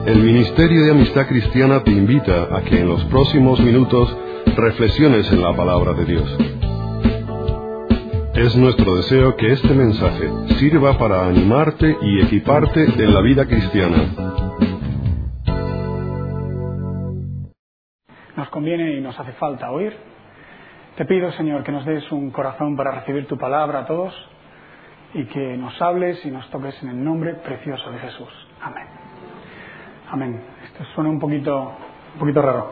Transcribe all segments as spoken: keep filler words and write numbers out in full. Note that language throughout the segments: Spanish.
El Ministerio de Amistad Cristiana te invita a que en los próximos minutos reflexiones en la palabra de Dios. Es nuestro deseo que este mensaje sirva para animarte y equiparte en la vida cristiana. Nos conviene y nos hace falta oír. Te pido, Señor, que nos des un corazón para recibir tu palabra a todos y que nos hables y nos toques en el nombre precioso de Jesús. Amén. Amén. Esto suena un poquito, un poquito raro.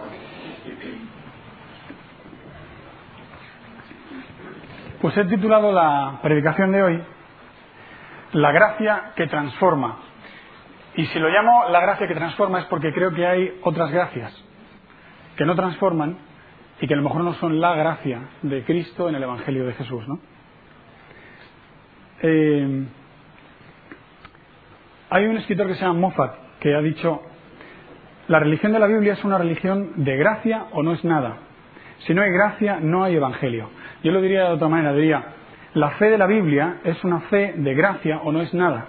Pues he titulado la predicación de hoy La gracia que transforma. Y si lo llamo la gracia que transforma es porque creo que hay otras gracias que no transforman y que a lo mejor no son la gracia de Cristo en el Evangelio de Jesús, ¿no? Eh, hay un escritor que se llama Moffat que ha dicho: la religión de la Biblia es una religión de gracia o no es nada. Si no hay gracia, no hay Evangelio. Yo lo diría de otra manera, diría: la fe de la Biblia es una fe de gracia o no es nada.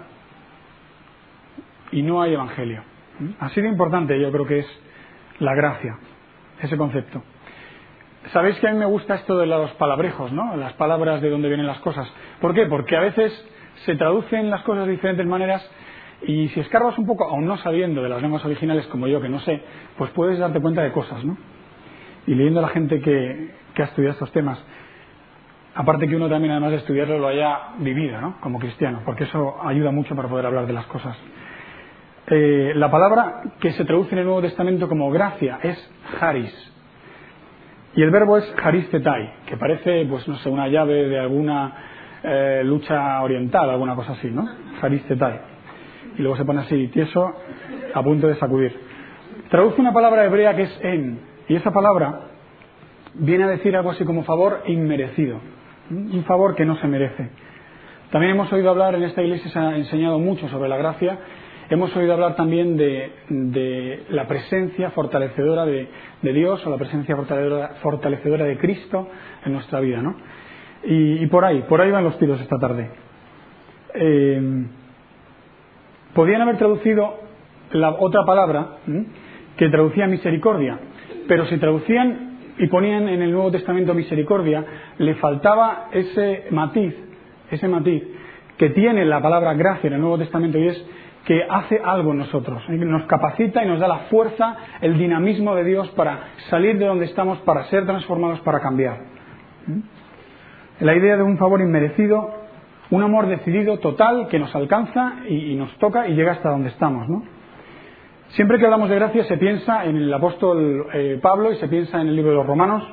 Y no hay Evangelio. Así de importante yo creo que es la gracia, ese concepto. Sabéis que a mí me gusta esto de los palabrejos, ¿no? Las palabras de dónde vienen las cosas. ¿Por qué? Porque a veces se traducen las cosas de diferentes maneras y si escarbas un poco, aún no sabiendo de las lenguas originales como yo, que no sé, pues puedes darte cuenta de cosas, ¿no? Y leyendo a la gente que, que ha estudiado estos temas, aparte que uno también, además de estudiarlo, lo haya vivido, ¿no? Como cristiano, porque eso ayuda mucho para poder hablar de las cosas. Eh, la palabra que se traduce en el Nuevo Testamento como gracia es charis. Y el verbo es charistetai, que parece, pues no sé, una llave de alguna eh, lucha oriental, alguna cosa así, ¿no? Charistetai. Y luego se pone así, tieso, a punto de sacudir. Traduce una palabra hebrea que es en, y esa palabra viene a decir algo así como favor inmerecido, un favor que no se merece. También hemos oído hablar, en esta iglesia se ha enseñado mucho sobre la gracia. Hemos oído hablar también de, de la presencia fortalecedora de, de Dios o la presencia fortalecedora, fortalecedora de Cristo en nuestra vida, ¿no? Y, y por ahí, por ahí van los tiros esta tarde. Eh, podían haber traducido la otra palabra ¿eh? que traducía misericordia, pero si traducían y ponían en el Nuevo Testamento misericordia, le faltaba ese matiz, ese matiz que tiene la palabra gracia en el Nuevo Testamento, y es que hace algo en nosotros, nos capacita y nos da la fuerza, el dinamismo de Dios para salir de donde estamos, para ser transformados, para cambiar. La idea de un favor inmerecido, un amor decidido, total, que nos alcanza y, y nos toca y llega hasta donde estamos, ¿no? Siempre que hablamos de gracia se piensa en el apóstol eh, Pablo y se piensa en el libro de los Romanos,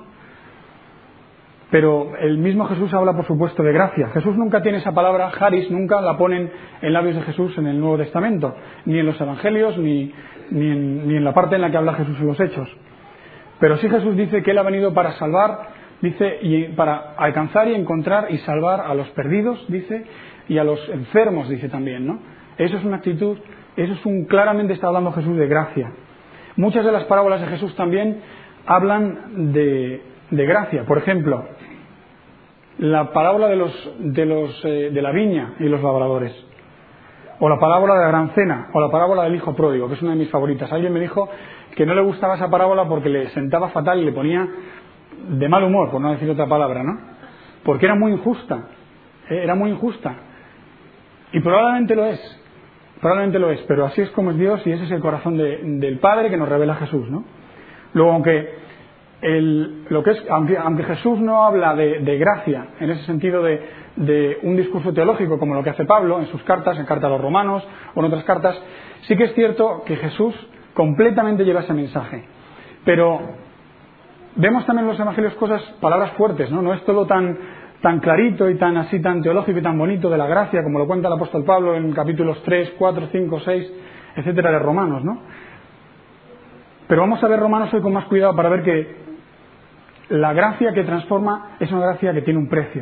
pero el mismo Jesús habla, por supuesto, de gracia. Jesús nunca tiene esa palabra, charis, nunca la ponen en labios de Jesús en el Nuevo Testamento, ni en los Evangelios, ni, ni, en, ni en la parte en la que habla Jesús en los Hechos. Pero sí Jesús dice que Él ha venido para salvar, dice, y para alcanzar y encontrar y salvar a los perdidos, dice, y a los enfermos, dice también, ¿no? Eso es una actitud, eso es un, claramente está hablando Jesús de gracia. Muchas de las parábolas de Jesús también hablan de, de gracia. Por ejemplo, la parábola de los de los eh, de la viña y los labradores, o la parábola de la gran cena, o la parábola del hijo pródigo, que es una de mis favoritas. Alguien me dijo que no le gustaba esa parábola porque le sentaba fatal y le ponía de mal humor, por no decir otra palabra, ¿no? Porque era muy injusta, ¿eh? era muy injusta, y probablemente lo es, probablemente lo es, pero así es como es Dios y ese es el corazón de, del Padre que nos revela Jesús, ¿no? Luego, aunque El, lo que es, aunque, aunque Jesús no habla de, de gracia en ese sentido de, de un discurso teológico como lo que hace Pablo en sus cartas, en carta a los romanos o en otras cartas, sí que es cierto que Jesús completamente lleva ese mensaje. Pero vemos también en los evangelios cosas, palabras fuertes, ¿no? No es todo tan, tan clarito y tan así, tan teológico y tan bonito de la gracia como lo cuenta el apóstol Pablo en capítulos tres, cuatro, cinco, seis, etcétera de Romanos, ¿no? Pero vamos a ver Romanos hoy con más cuidado para ver que la gracia que transforma es una gracia que tiene un precio.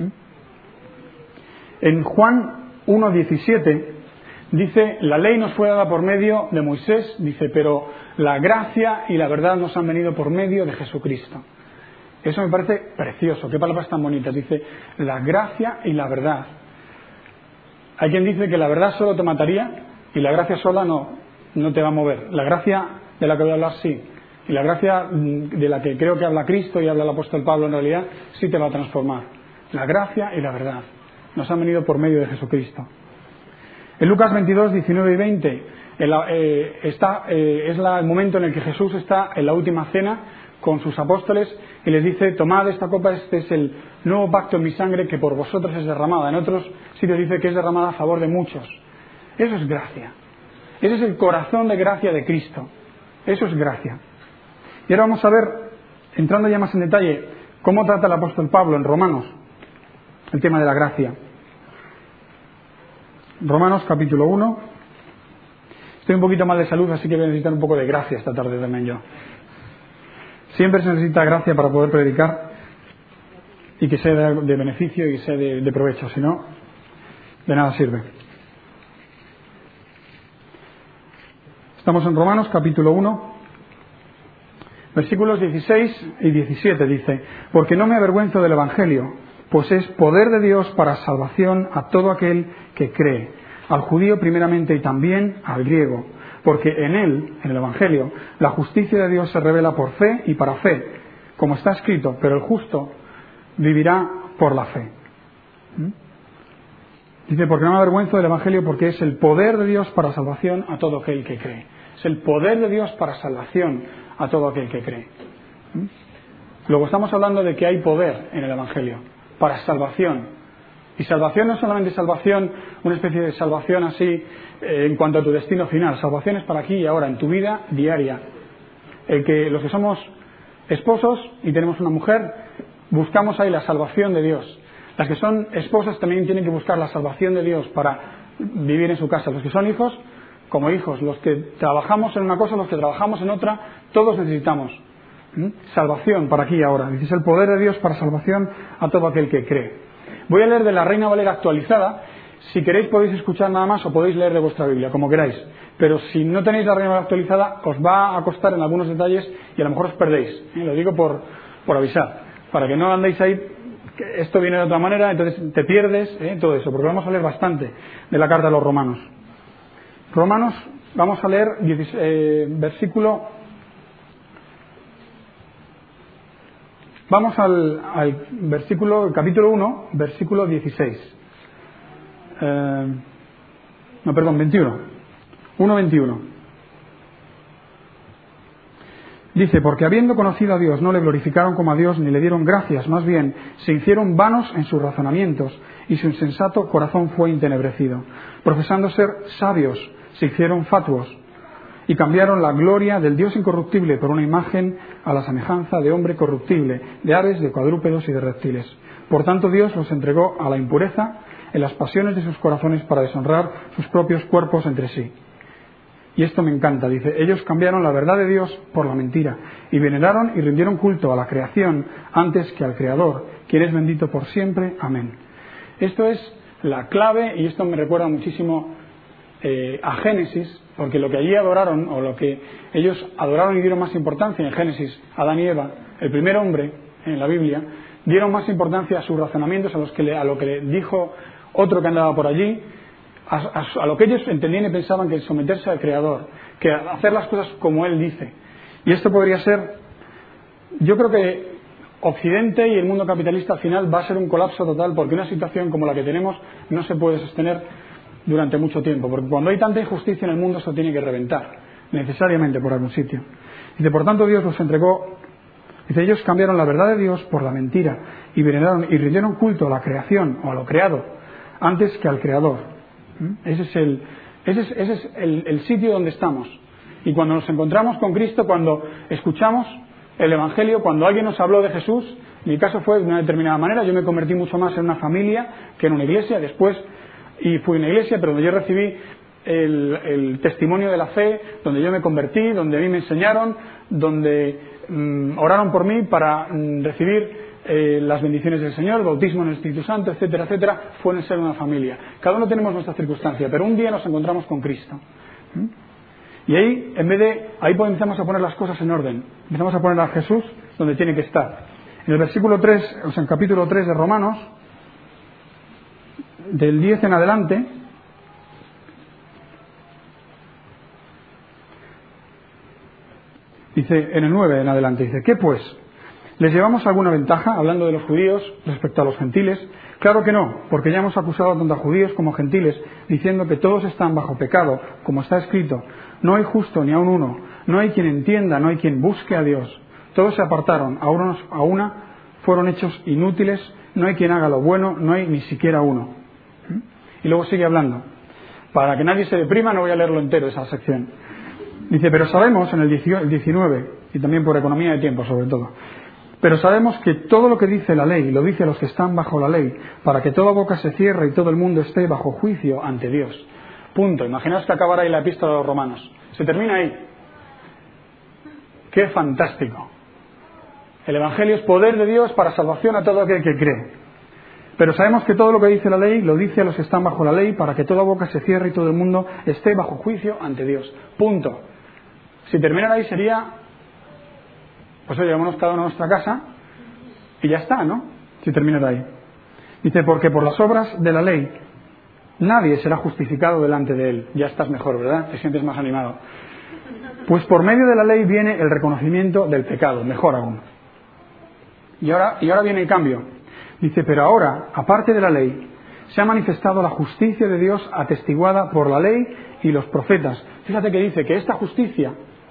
En Juan uno diecisiete dice: la ley nos fue dada por medio de Moisés, dice, pero la gracia y la verdad nos han venido por medio de Jesucristo. Eso me parece precioso. Qué palabras tan bonitas. Dice, la gracia y la verdad. Hay quien dice que la verdad solo te mataría y la gracia sola no, no te va a mover. La gracia de la que voy a hablar sí. Y la gracia de la que creo que habla Cristo y habla el apóstol Pablo en realidad sí te va a transformar. La gracia y la verdad nos han venido por medio de Jesucristo. En Lucas veintidós, diecinueve y veinte el, eh, está, eh, es la, el momento en el que Jesús está en la última cena con sus apóstoles y les dice: tomad esta copa, este es el nuevo pacto en mi sangre que por vosotros es derramada. En otros sitios dice que es derramada a favor de muchos. Eso es gracia. Ese es el corazón de gracia de Cristo. Eso es gracia. Y ahora vamos a ver, entrando ya más en detalle, cómo trata el apóstol Pablo en Romanos el tema de la gracia. Romanos capítulo uno. Estoy un poquito mal de salud, así que voy a necesitar un poco de gracia esta tarde también yo. Siempre se necesita gracia para poder predicar y que sea de, de beneficio y que sea de, de provecho, si no, de nada sirve. Estamos en Romanos capítulo uno, versículos dieciséis y diecisiete, dice: porque no me avergüenzo del Evangelio, pues es poder de Dios para salvación a todo aquel que cree, al judío primeramente y también al griego, porque en él, en el Evangelio, la justicia de Dios se revela por fe y para fe, como está escrito: pero el justo vivirá por la fe. ¿Mm? Dice: porque no me avergüenzo del Evangelio, porque es el poder de Dios para salvación a todo aquel que cree. Es el poder de Dios para salvación a todo aquel que cree. ¿Mm? Luego estamos hablando de que hay poder en el Evangelio para salvación. Y salvación no es solamente salvación, una especie de salvación así eh, en cuanto a tu destino final. Salvación es para aquí y ahora, en tu vida diaria. El que los que somos esposos y tenemos una mujer, buscamos ahí la salvación de Dios. Las que son esposas también tienen que buscar la salvación de Dios para vivir en su casa. Los que son hijos, como hijos. Los que trabajamos en una cosa, los que trabajamos en otra, todos necesitamos ¿Mm? salvación para aquí y ahora. Dice: el poder de Dios para salvación a todo aquel que cree. Voy a leer de la Reina Valera actualizada. Si queréis podéis escuchar nada más o podéis leer de vuestra Biblia, como queráis. Pero si no tenéis la Reina Valera actualizada, os va a costar en algunos detalles y a lo mejor os perdéis. ¿eh? Lo digo por, por avisar, para que no andéis ahí, que esto viene de otra manera, entonces te pierdes, ¿eh? todo eso, porque vamos a leer bastante de la carta a los romanos. Romanos, vamos a leer eh, versículo... Vamos al, al versículo, capítulo uno, versículo dieciséis. Eh, no, perdón, veintiuno. uno veintiuno. Dice: porque habiendo conocido a Dios, no le glorificaron como a Dios, ni le dieron gracias, más bien se hicieron vanos en sus razonamientos, y su insensato corazón fue intenebrecido. Profesando ser sabios, se hicieron fatuos, y cambiaron la gloria del Dios incorruptible por una imagen a la semejanza de hombre corruptible, de aves, de cuadrúpedos y de reptiles. Por tanto Dios los entregó a la impureza en las pasiones de sus corazones para deshonrar sus propios cuerpos entre sí. Y esto me encanta, dice: ellos cambiaron la verdad de Dios por la mentira, y veneraron y rindieron culto a la creación antes que al Creador, quien es bendito por siempre. Amén. Esto es la clave, y esto me recuerda muchísimo eh, a Génesis, porque lo que allí adoraron, o lo que ellos adoraron y dieron más importancia en Génesis, Adán y Eva, el primer hombre en la Biblia, dieron más importancia a sus razonamientos, a, los que le, a lo que le dijo otro que andaba por allí, a, a, a lo que ellos entendían y pensaban, que someterse al Creador, que hacer las cosas como Él dice. Y esto podría ser, yo creo que Occidente y el mundo capitalista al final va a ser un colapso total, porque una situación como la que tenemos no se puede sostener durante mucho tiempo, porque cuando hay tanta injusticia en el mundo, eso tiene que reventar necesariamente por algún sitio. Dice: por tanto Dios los entregó, dice, ellos cambiaron la verdad de Dios por la mentira, y veneraron y rindieron culto a la creación o a lo creado antes que al Creador. ¿Mm? Ese es el ese es, ese es el, el sitio donde estamos. Y cuando nos encontramos con Cristo, cuando escuchamos el Evangelio, cuando alguien nos habló de Jesús, mi caso fue de una determinada manera. Yo me convertí mucho más en una familia que en una iglesia. Después y fui a una iglesia, pero donde yo recibí el, el testimonio de la fe, donde yo me convertí, donde a mí me enseñaron, donde mmm, oraron por mí para mmm, recibir eh, las bendiciones del Señor, el bautismo en el Espíritu Santo, etcétera, etcétera, fue en ser una familia. Cada uno tenemos nuestra circunstancia, pero un día nos encontramos con Cristo. ¿Mm? Y ahí, en vez de, ahí empezamos a poner las cosas en orden, empezamos a poner a Jesús donde tiene que estar. En el versículo tres, o sea, en el capítulo tres de Romanos, del diez en adelante, Dice, en el nueve en adelante, dice, ¿qué pues? ¿Les llevamos alguna ventaja, hablando de los judíos, respecto a los gentiles? Claro que no, porque ya hemos acusado tanto a judíos como a gentiles, diciendo que todos están bajo pecado, como está escrito, no hay justo ni aun uno, no hay quien entienda, no hay quien busque a Dios. Todos se apartaron, a, unos, a una fueron hechos inútiles, no hay quien haga lo bueno, no hay ni siquiera uno. Y luego sigue hablando. Para que nadie se deprima, no voy a leerlo entero, esa sección. Dice, pero sabemos, en el diecinueve, y también por economía de tiempo sobre todo, pero sabemos que todo lo que dice la ley, lo dice a los que están bajo la ley, para que toda boca se cierre y todo el mundo esté bajo juicio ante Dios. Punto. Imaginaos que acabara ahí la epístola de los romanos. Se termina ahí. ¡Qué fantástico! El Evangelio es poder de Dios para salvación a todo aquel que cree. Pero sabemos que todo lo que dice la ley, lo dice a los que están bajo la ley, para que toda boca se cierre y todo el mundo esté bajo juicio ante Dios. Punto. Si terminara ahí sería, pues oye, vámonos cada uno a nuestra casa y ya está, ¿no? Si terminara ahí. Dice, porque por las obras de la ley nadie será justificado delante de él. Ya estás mejor, ¿verdad? Te sientes más animado. Pues por medio de la ley viene el reconocimiento del pecado, mejor aún. Y ahora, y ahora viene el cambio. Dice, pero ahora, aparte de la ley, se ha manifestado la justicia de Dios atestiguada por la ley y los profetas. Fíjate que dice que esta justicia,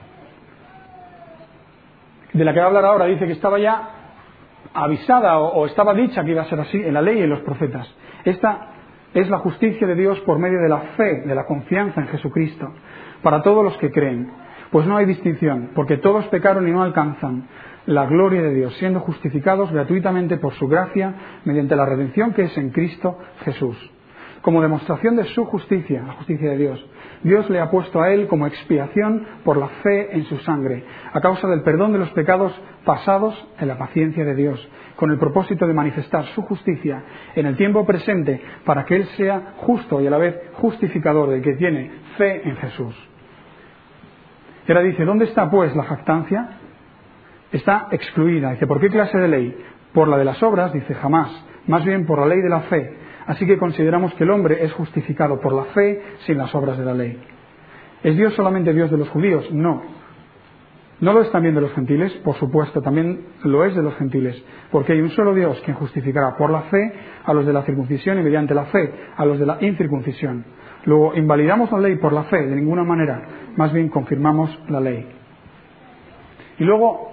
de la que va a hablar ahora, dice que estaba ya avisada o, o estaba dicha que iba a ser así en la ley y en los profetas. Esta es la justicia de Dios por medio de la fe, de la confianza en Jesucristo, para todos los que creen. Pues no hay distinción, porque todos pecaron y no alcanzan la gloria de Dios, siendo justificados gratuitamente por su gracia, mediante la redención que es en Cristo Jesús. Como demostración de su justicia, la justicia de Dios, Dios le ha puesto a él como expiación por la fe en su sangre, a causa del perdón de los pecados pasados en la paciencia de Dios, con el propósito de manifestar su justicia en el tiempo presente, para que él sea justo y a la vez justificador del que tiene fe en Jesús. Y ahora dice, ¿dónde está pues la jactancia? Está excluida. Dice, ¿por qué clase de ley? Por la de las obras, dice, jamás, más bien por la ley de la fe. Así que consideramos que el hombre es justificado por la fe sin las obras de la ley. ¿Es Dios solamente Dios de los judíos? No. ¿No lo es también de los gentiles? Por supuesto, también lo es de los gentiles, porque hay un solo Dios quien justificará por la fe a los de la circuncisión y mediante la fe a los de la incircuncisión. Luego, invalidamos la ley por la fe de ninguna manera, más bien confirmamos la ley. Y luego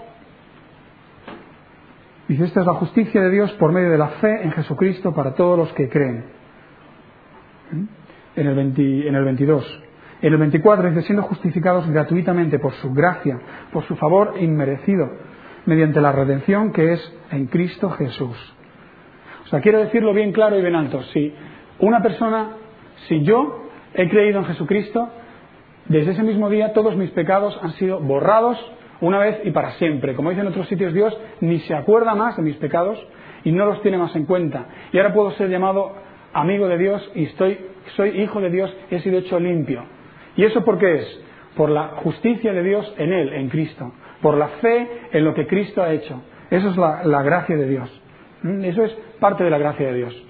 dice, esta es la justicia de Dios por medio de la fe en Jesucristo para todos los que creen. En el, veinte, en el veintidós. En el veinticuatro dice, siendo justificados gratuitamente por su gracia, por su favor inmerecido, mediante la redención que es en Cristo Jesús. O sea, quiero decirlo bien claro y bien alto. Si una persona, si yo he creído en Jesucristo, desde ese mismo día todos mis pecados han sido borrados una vez y para siempre. Como dice en otros sitios, Dios ni se acuerda más de mis pecados y no los tiene más en cuenta. Y ahora puedo ser llamado amigo de Dios y estoy, soy hijo de Dios y he sido hecho limpio. ¿Y eso por qué es? Por la justicia de Dios en Él, en Cristo. Por la fe en lo que Cristo ha hecho. Eso es la, la gracia de Dios. Eso es parte de la gracia de Dios.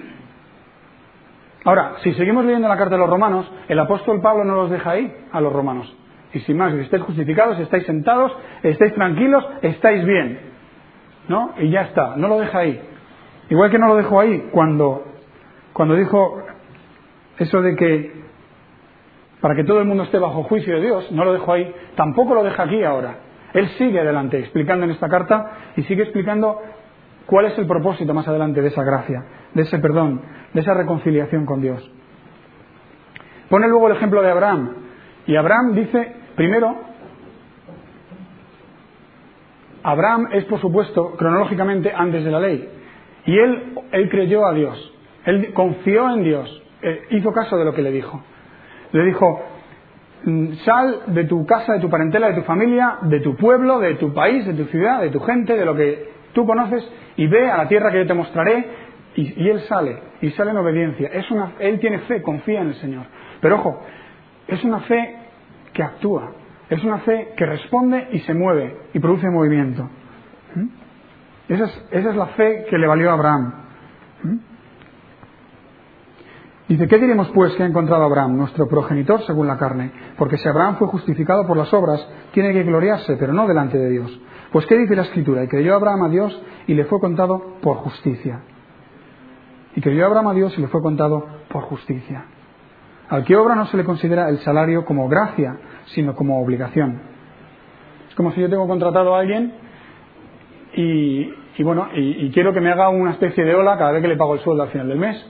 Ahora, si seguimos leyendo la carta de los romanos, el apóstol Pablo no los deja ahí a los romanos. Y sin más, si estáis justificados, estáis sentados, estáis tranquilos, estáis bien. ¿No? Y ya está, no lo deja ahí. Igual que no lo dejó ahí cuando, cuando dijo eso de que para que todo el mundo esté bajo juicio de Dios, no lo dejó ahí, tampoco lo deja aquí ahora. Él sigue adelante explicando en esta carta y sigue explicando cuál es el propósito más adelante de esa gracia, de ese perdón, de esa reconciliación con Dios. Pone luego el ejemplo de Abraham. Y Abraham dice, primero, Abraham es por supuesto cronológicamente antes de la ley. Y él, él creyó a Dios, él confió en Dios, hizo caso de lo que le dijo. Le dijo, sal de tu casa, de tu parentela, de tu familia, de tu pueblo, de tu país, de tu ciudad, de tu gente, de lo que tú conoces, y ve a la tierra que yo te mostraré. Y, y él sale, y sale en obediencia. Es una, él tiene fe, confía en el Señor. Pero ojo, es una fe que actúa, es una fe que responde y se mueve, y produce movimiento. ¿Mm? Esa es, esa es la fe que le valió a Abraham. ¿Mm? Dice, ¿qué diremos pues que ha encontrado Abraham, nuestro progenitor según la carne? Porque si Abraham fue justificado por las obras, tiene que gloriarse, pero no delante de Dios. Pues ¿qué dice la Escritura? Y creyó Abraham a Dios y le fue contado por justicia. Y creyó Abraham a Dios y le fue contado por justicia. Al que obra no se le considera el salario como gracia, sino como obligación. Es como si yo tengo contratado a alguien y, y bueno, y, y quiero que me haga una especie de ola cada vez que le pago el sueldo al final del mes.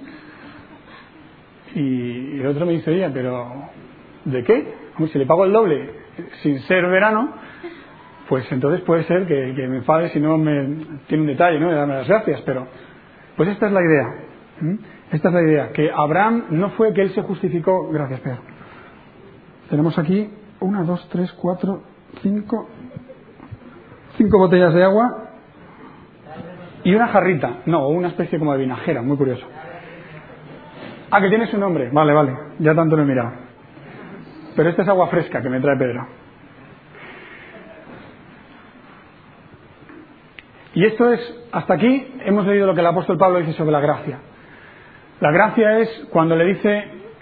Y el otro me dice, oye, pero ¿de qué? Si le pago el doble sin ser verano, pues entonces puede ser que, que me enfade si no me tiene un detalle, ¿no? De darme las gracias, pero pues esta es la idea. ¿Mm? Esta es la idea, que Abraham no fue que él se justificó. Gracias, Pedro. Tenemos aquí una, dos, tres, cuatro, cinco, cinco botellas de agua y una jarrita, no, una especie como de vinajera, muy curioso. Ah, que tiene su nombre. Vale, vale, ya tanto lo he mirado. Pero esta es agua fresca que me trae Pedro. Y esto es, hasta aquí hemos leído lo que el apóstol Pablo dice sobre la gracia. La gracia es cuando le dice,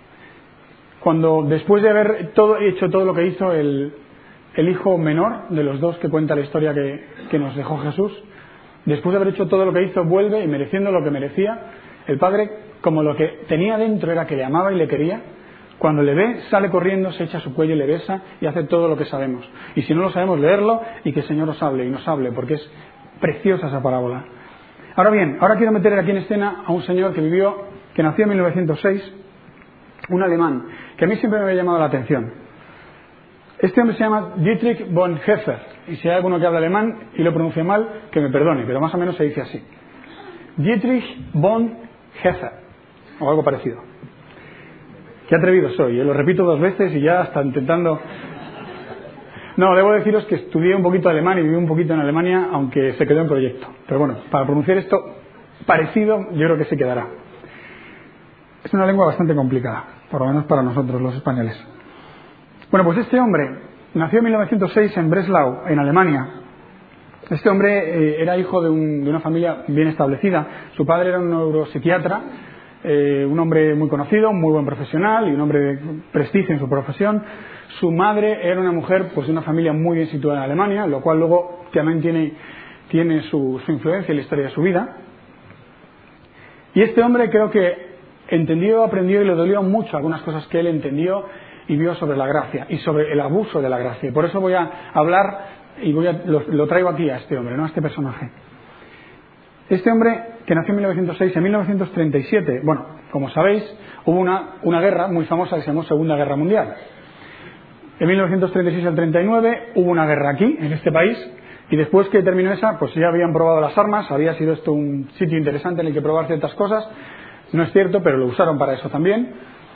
cuando después de haber todo, hecho todo lo que hizo el, el hijo menor de los dos que cuenta la historia que, que nos dejó Jesús, después de haber hecho todo lo que hizo, vuelve y mereciendo lo que merecía, el Padre, como lo que tenía dentro era que le amaba y le quería, cuando le ve, sale corriendo, se echa a su cuello y le besa y hace todo lo que sabemos. Y si no lo sabemos, leerlo y que el Señor os hable y nos hable, porque es preciosa esa parábola. Ahora bien, ahora quiero meter aquí en escena a un señor que vivió, que nació en mil novecientos seis, un alemán, que a mí siempre me había llamado la atención. Este hombre se llama Dietrich Bonhoeffer, y si hay alguno que habla alemán y lo pronuncia mal, que me perdone, pero más o menos se dice así. Dietrich Bonhoeffer, o algo parecido. Qué atrevido soy, ¿eh? Lo repito dos veces y ya hasta intentando... No, debo deciros que estudié un poquito alemán y viví un poquito en Alemania, aunque se quedó en proyecto. Pero bueno, para pronunciar esto parecido, yo creo que se quedará. Es una lengua bastante complicada, por lo menos para nosotros, los españoles. Bueno, pues este hombre nació en mil novecientos seis en Breslau, en Alemania. Este hombre eh, era hijo de, un, de una familia bien establecida. Su padre era un neuropsiquiatra, eh, un hombre muy conocido, muy buen profesional y un hombre de prestigio en su profesión. Su madre era una mujer pues de una familia muy bien situada en Alemania, lo cual luego también tiene, tiene su, su influencia en la historia de su vida. Y este hombre creo que entendió, aprendió y le dolió mucho algunas cosas que él entendió y vio sobre la gracia y sobre el abuso de la gracia. Y por eso voy a hablar y voy a, lo, lo traigo aquí a este hombre, no a este personaje. Este hombre que nació en mil novecientos seis, en mil novecientos treinta y siete, bueno, como sabéis, hubo una, una guerra muy famosa que se llamó Segunda Guerra Mundial. En mil novecientos treinta y seis al treinta y nueve hubo una guerra aquí, en este país, y después que terminó esa, pues ya habían probado las armas, había sido esto un sitio interesante en el que probar ciertas cosas. No es cierto, pero lo usaron para eso también.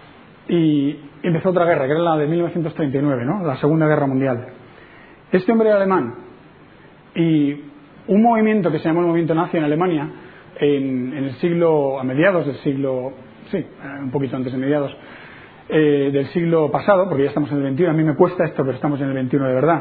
Y empezó otra guerra, que era la de mil novecientos treinta y nueve, ¿no? La Segunda Guerra Mundial. Este hombre era alemán. Y un movimiento que se llamó el movimiento nazi en Alemania, en, en el siglo, a mediados del siglo, sí, un poquito antes de mediados, eh, del siglo pasado, porque ya estamos en el veintiuno, a mí me cuesta esto, pero estamos en el veintiuno de verdad.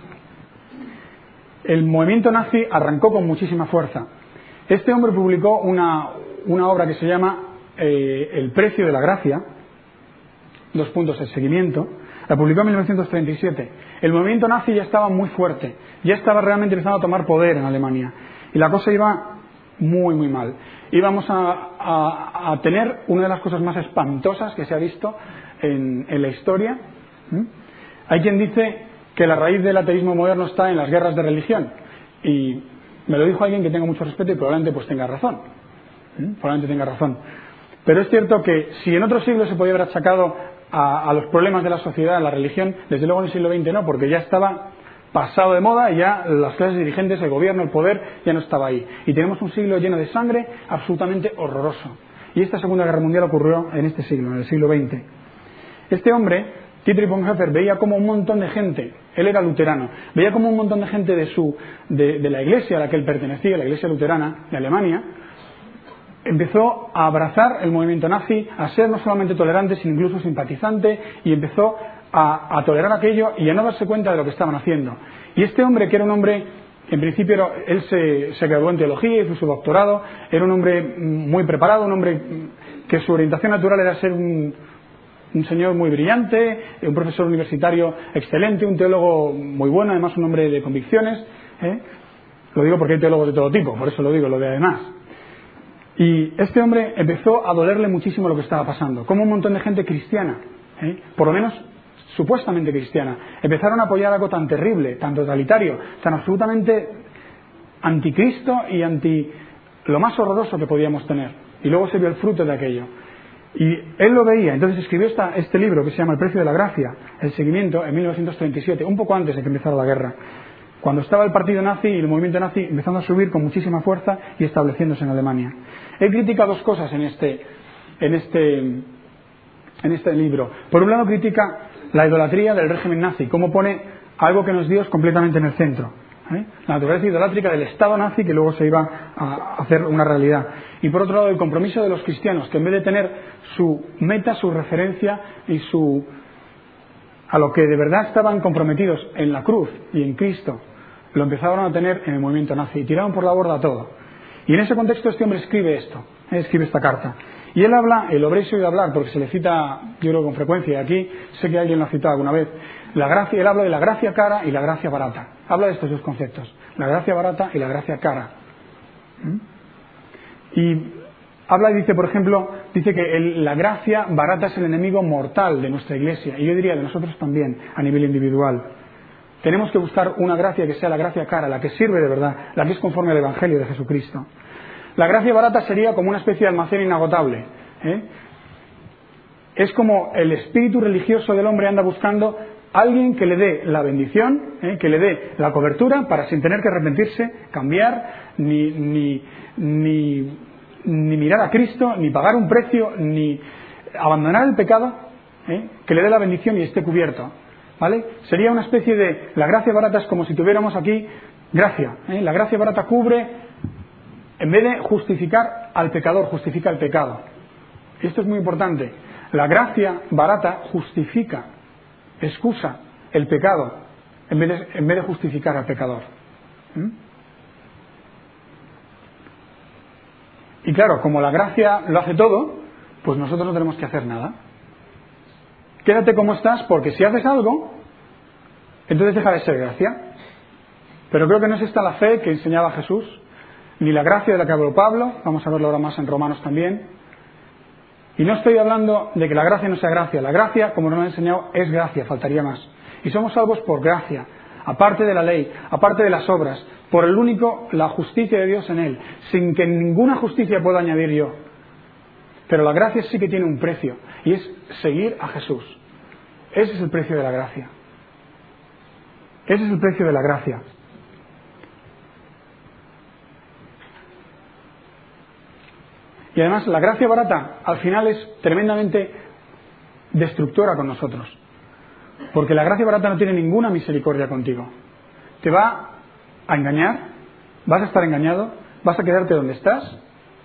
El movimiento nazi arrancó con muchísima fuerza. Este hombre publicó una, una obra que se llama eh, El precio de la gracia, dos puntos, el seguimiento, la publicó en mil novecientos treinta y siete. El movimiento nazi ya estaba muy fuerte, ya estaba realmente empezando a tomar poder en Alemania, y la cosa iba muy, muy mal. Íbamos a, a, a tener una de las cosas más espantosas que se ha visto en, en la historia. ¿Mm? Hay quien dice que la raíz del ateísmo moderno está en las guerras de religión, y me lo dijo alguien que tengo mucho respeto y probablemente pues tenga razón. ¿Mm? Probablemente tenga razón. Pero es cierto que si en otros siglos se podía haber achacado a, a los problemas de la sociedad, a la religión, desde luego en el siglo veinte no, porque ya estaba pasado de moda y ya las clases dirigentes, el gobierno, el poder, ya no estaba ahí. Y tenemos un siglo lleno de sangre absolutamente horroroso. Y esta Segunda Guerra Mundial ocurrió en este siglo, en el siglo veinte. Este hombre, Dietrich Bonhoeffer, veía como un montón de gente, él era luterano, veía como un montón de gente de, su, de, de la iglesia a la que él pertenecía, la iglesia luterana de Alemania, empezó a abrazar el movimiento nazi, a ser no solamente tolerante, sino incluso simpatizante, y empezó a, a tolerar aquello y a no darse cuenta de lo que estaban haciendo. Y este hombre, que era un hombre En principio era, él se, se graduó en teología, hizo su doctorado, era un hombre muy preparado, un hombre que su orientación natural era ser un, un señor muy brillante, un profesor universitario excelente, un teólogo muy bueno, además un hombre de convicciones. ¿eh? Lo digo porque hay teólogos de todo tipo, por eso lo digo, lo de además. Y este hombre empezó a dolerle muchísimo lo que estaba pasando, como un montón de gente cristiana, ¿eh? por lo menos supuestamente cristiana, empezaron a apoyar algo tan terrible, tan totalitario, tan absolutamente anticristo y anti lo más horroroso que podíamos tener. Y luego se vio el fruto de aquello. Y él lo veía, entonces escribió esta, este libro que se llama El precio de la gracia, el seguimiento, en mil novecientos treinta y siete, un poco antes de que empezara la guerra, cuando estaba el partido nazi y el movimiento nazi empezando a subir con muchísima fuerza y estableciéndose en Alemania. Él critica dos cosas en este, en este, en este libro. Por un lado critica la idolatría del régimen nazi, cómo pone algo que no es Dios completamente en el centro. ¿eh? La naturaleza idolátrica del Estado nazi que luego se iba a hacer una realidad. Y por otro lado el compromiso de los cristianos, que en vez de tener su meta, su referencia y su a lo que de verdad estaban comprometidos en la cruz y en Cristo, lo empezaron a tener en el movimiento nazi y tiraron por la borda todo. Y en ese contexto este hombre escribe esto, ¿eh? escribe esta carta. Y él habla, eh, lo habréis oído hablar porque se le cita, yo creo, con frecuencia, y aquí sé que alguien lo ha citado alguna vez, la gracia, él habla de la gracia cara y la gracia barata. Habla de estos dos conceptos, la gracia barata y la gracia cara. ¿Mm? Y habla y dice, por ejemplo, dice que el, la gracia barata es el enemigo mortal de nuestra iglesia, y yo diría de nosotros también, a nivel individual. Tenemos que buscar una gracia que sea la gracia cara, la que sirve de verdad, la que es conforme al Evangelio de Jesucristo. La gracia barata sería como una especie de almacén inagotable. ¿eh? Es como el espíritu religioso del hombre anda buscando alguien que le dé la bendición, ¿eh? que le dé la cobertura para sin tener que arrepentirse, cambiar, ni, ni, ni, ni mirar a Cristo, ni pagar un precio, ni abandonar el pecado, ¿eh? que le dé la bendición y esté cubierto. ¿Vale? Sería una especie de... La gracia barata es como si tuviéramos aquí gracia. ¿eh? La gracia barata cubre, en vez de justificar al pecador, justifica el pecado. Y esto es muy importante. La gracia barata justifica, excusa el pecado, en vez de, en vez de justificar al pecador. ¿Mm? Y claro, como la gracia lo hace todo, pues nosotros no tenemos que hacer nada. Quédate como estás, porque si haces algo, entonces deja de ser gracia. Pero creo que no es esta la fe que enseñaba Jesús, ni la gracia de la que habló Pablo, vamos a verlo ahora más en Romanos también. Y no estoy hablando de que la gracia no sea gracia. La gracia, como nos lo ha enseñado, es gracia, faltaría más. Y somos salvos por gracia, aparte de la ley, aparte de las obras, por el único, la justicia de Dios en él, sin que ninguna justicia pueda añadir yo. Pero la gracia sí que tiene un precio, y es seguir a Jesús. Ese es el precio de la gracia. Ese es el precio de la gracia. Y además la gracia barata al final es tremendamente destructora con nosotros. Porque la gracia barata no tiene ninguna misericordia contigo. Te va a engañar, vas a estar engañado, vas a quedarte donde estás.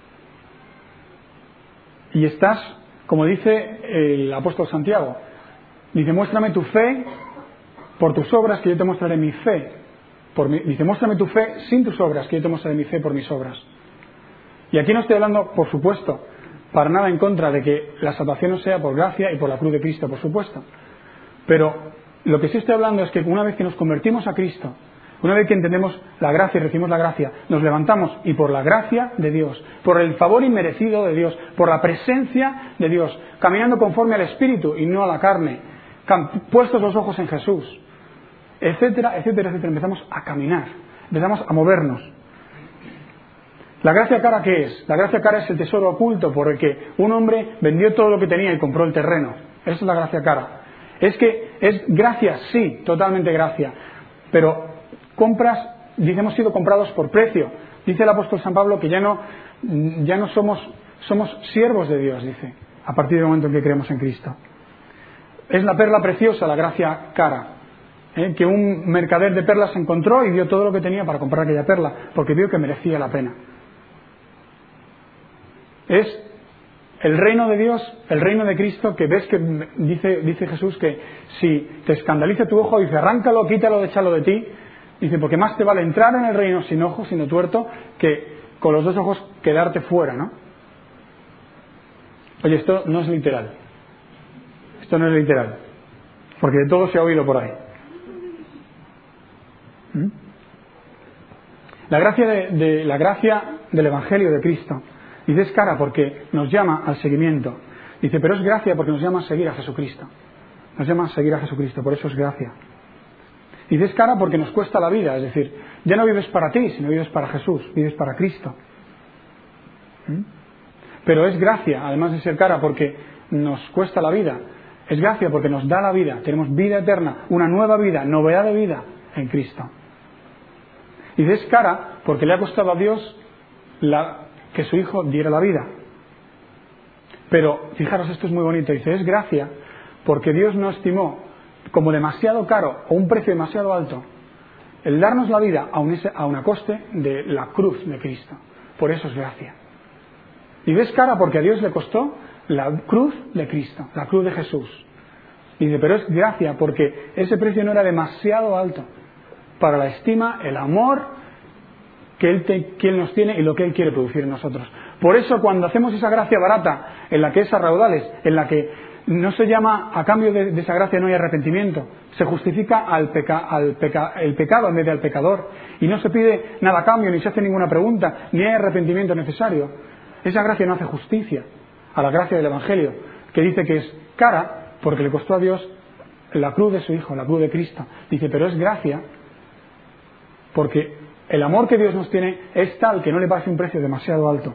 Y estás, como dice el apóstol Santiago, dice, muéstrame tu fe por tus obras, que yo te mostraré mi fe. Por mi, dice, muéstrame tu fe sin tus obras, que yo te mostraré mi fe por mis obras. Y aquí no estoy hablando, por supuesto, para nada en contra de que la salvación no sea por gracia y por la cruz de Cristo, por supuesto. Pero lo que sí estoy hablando es que una vez que nos convertimos a Cristo, una vez que entendemos la gracia y recibimos la gracia, nos levantamos y por la gracia de Dios, por el favor inmerecido de Dios, por la presencia de Dios, caminando conforme al Espíritu y no a la carne, puestos los ojos en Jesús, etcétera, etcétera, etcétera, empezamos a caminar, empezamos a movernos. ¿La gracia cara qué es? La gracia cara es el tesoro oculto por el que un hombre vendió todo lo que tenía y compró el terreno. Esa es la gracia cara. Es que es gracia, sí, totalmente gracia, pero compras, dice, hemos sido comprados por precio. Dice el apóstol San Pablo que ya no, ya no somos, somos siervos de Dios, dice, a partir del momento en que creemos en Cristo. Es la perla preciosa, la gracia cara, ¿eh? que un mercader de perlas encontró y dio todo lo que tenía para comprar aquella perla, porque vio que merecía la pena. Es el reino de Dios, el reino de Cristo, que ves que dice, dice Jesús que si te escandaliza tu ojo, dice, arráncalo, quítalo, échalo de ti, Dice, porque más te vale entrar en el reino sin ojo, sino tuerto, que con los dos ojos quedarte fuera, ¿no? Oye, esto no es literal. Esto no es literal. Porque de todo se ha oído por ahí. ¿Mm? La gracia, de, de, la gracia del Evangelio de Cristo, dice, es cara porque nos llama al seguimiento. Dice, pero es gracia porque nos llama a seguir a Jesucristo. Nos llama a seguir a Jesucristo, por eso es gracia. Dice, es cara porque nos cuesta la vida, es decir, ya no vives para ti, sino vives para Jesús, vives para Cristo. ¿Mm? Pero es gracia, además de ser cara, porque nos cuesta la vida. Es gracia porque nos da la vida, tenemos vida eterna, una nueva vida, novedad de vida en Cristo. Dice, es cara porque le ha costado a Dios la, que su Hijo diera la vida. Pero, fijaros, esto es muy bonito, dice, es gracia porque Dios no estimó como demasiado caro o un precio demasiado alto el darnos la vida a un, a una coste de la cruz de Cristo. Por eso es gracia. Y ves cara porque a Dios le costó la cruz de Cristo, la cruz de Jesús. Y dice, pero es gracia porque ese precio no era demasiado alto para la estima, el amor que Él, te, que Él nos tiene y lo que Él quiere producir en nosotros. Por eso cuando hacemos esa gracia barata, en la que es a raudales, en la que no se llama, a cambio de, de esa gracia no hay arrepentimiento, se justifica al peca, al peca, el pecado en vez de al pecador, y no se pide nada a cambio, ni se hace ninguna pregunta, ni hay arrepentimiento necesario. Esa gracia no hace justicia a la gracia del Evangelio, que dice que es cara porque le costó a Dios la cruz de su Hijo, la cruz de Cristo. Dice, pero es gracia porque el amor que Dios nos tiene es tal que no le parece un precio demasiado alto.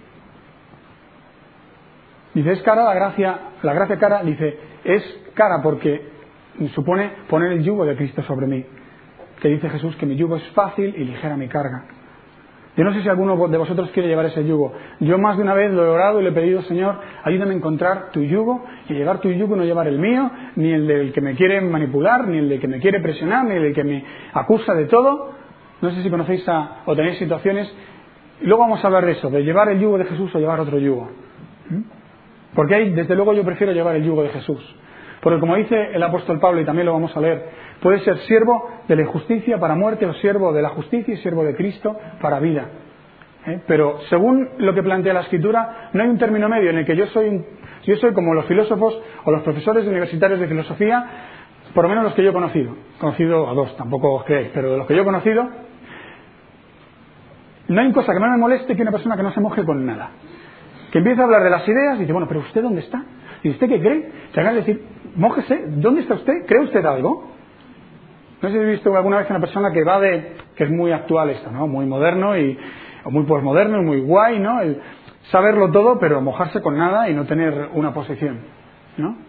Dice, es cara la gracia, la gracia cara, dice, es cara porque supone poner el yugo de Cristo sobre mí. Que dice Jesús que mi yugo es fácil y ligera mi carga. Yo no sé si alguno de vosotros quiere llevar ese yugo. Yo más de una vez lo he orado y le he pedido, Señor, ayúdame a encontrar tu yugo y llevar tu yugo y no llevar el mío, ni el del que me quiere manipular, ni el del que me quiere presionar, ni el del que me acusa de todo. No sé si conocéis a, o tenéis situaciones. Y luego vamos a hablar de eso, de llevar el yugo de Jesús o llevar otro yugo. ¿Mm? Porque ahí, desde luego, yo prefiero llevar el yugo de Jesús. Porque como dice el apóstol Pablo, y también lo vamos a leer, puede ser siervo de la injusticia para muerte o siervo de la justicia y siervo de Cristo para vida. ¿Eh? Pero según lo que plantea la Escritura, no hay un término medio en el que yo soy, yo soy como los filósofos o los profesores universitarios de filosofía, por lo menos los que yo he conocido. He conocido a dos, tampoco os creéis, pero de los que yo he conocido, no hay cosa que más me moleste que una persona que no se moje con nada. Que empieza a hablar de las ideas y dice, bueno, pero ¿usted dónde está? ¿Y usted qué cree? Se hagan decir, mójese, ¿dónde está usted? ¿Cree usted algo? No sé si he visto alguna vez una persona que va de, que es muy actual esto, ¿no? Muy moderno y, o muy posmoderno y muy guay, ¿no? El saberlo todo, pero mojarse con nada y no tener una posición, ¿no?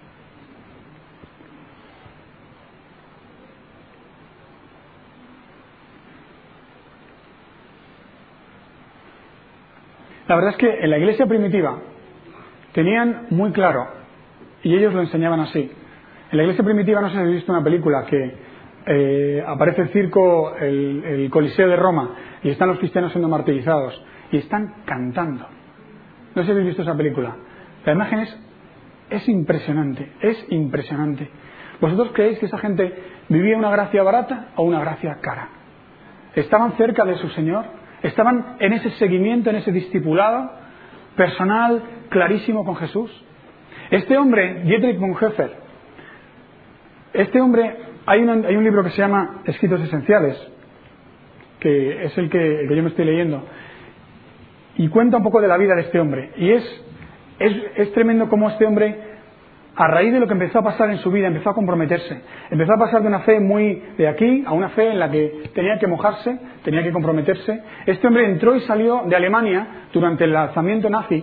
La verdad es que en la iglesia primitiva tenían muy claro, y ellos lo enseñaban así. En la iglesia primitiva, no sé si habéis visto una película que eh, aparece el circo, el, el Coliseo de Roma, y están los cristianos siendo martirizados, y están cantando. No sé si habéis visto esa película. La imagen es, es impresionante, es impresionante. ¿Vosotros creéis que esa gente vivía una gracia barata o una gracia cara? ¿Estaban cerca de su Señor? ¿Estaban en ese seguimiento, en ese discipulado personal, clarísimo con Jesús? Este hombre, Dietrich Bonhoeffer, este hombre, hay, una, hay un libro que se llama Escritos Esenciales, que es el que, el que yo me estoy leyendo, y cuenta un poco de la vida de este hombre. Y es, es, es tremendo cómo este hombre, a raíz de lo que empezó a pasar en su vida, empezó a comprometerse. Empezó a pasar de una fe muy de aquí a una fe en la que tenía que mojarse, tenía que comprometerse. Este hombre entró y salió de Alemania durante el alzamiento nazi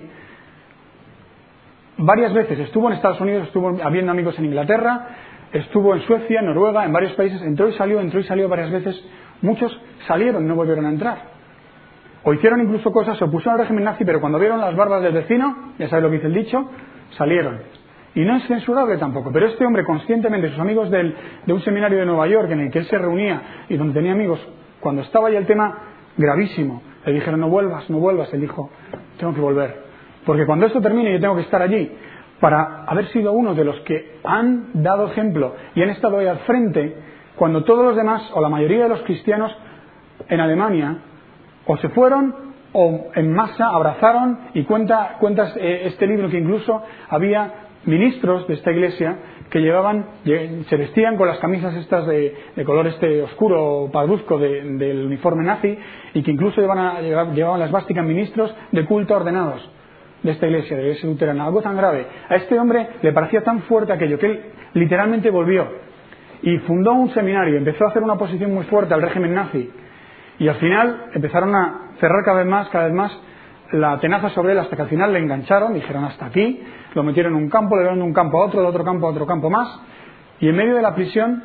varias veces. Estuvo en Estados Unidos, estuvo habiendo amigos en Inglaterra, estuvo en Suecia, en Noruega, en varios países. Entró y salió, entró y salió varias veces. Muchos salieron y no volvieron a entrar. O hicieron incluso cosas, se opusieron al régimen nazi, pero cuando vieron las barbas del vecino, ya sabéis lo que dice el dicho, salieron. Y no es censurable tampoco, pero este hombre conscientemente, sus amigos del, de un seminario de Nueva York en el que él se reunía y donde tenía amigos, cuando estaba ya el tema gravísimo, le dijeron no vuelvas, no vuelvas, él dijo, tengo que volver, porque cuando esto termine yo tengo que estar allí, para haber sido uno de los que han dado ejemplo y han estado ahí al frente cuando todos los demás, o la mayoría de los cristianos en Alemania, o se fueron o en masa abrazaron, y cuenta cuentas eh, este libro que incluso había ministros de esta iglesia que llevaban, se vestían con las camisas estas de, de color este oscuro, parduzco de, del uniforme nazi, y que incluso llevaban, a, llevaban las vásticas ministros de culto ordenados de esta iglesia, de la iglesia luterana. Algo tan grave. A este hombre le parecía tan fuerte aquello que él literalmente volvió y fundó un seminario, empezó a hacer una oposición muy fuerte al régimen nazi, y al final empezaron a cerrar cada vez más, cada vez más la tenaza sobre él, hasta que al final le engancharon, dijeron hasta aquí, lo metieron en un campo, le dieron de un campo a otro, de otro campo a otro campo más, y en medio de la prisión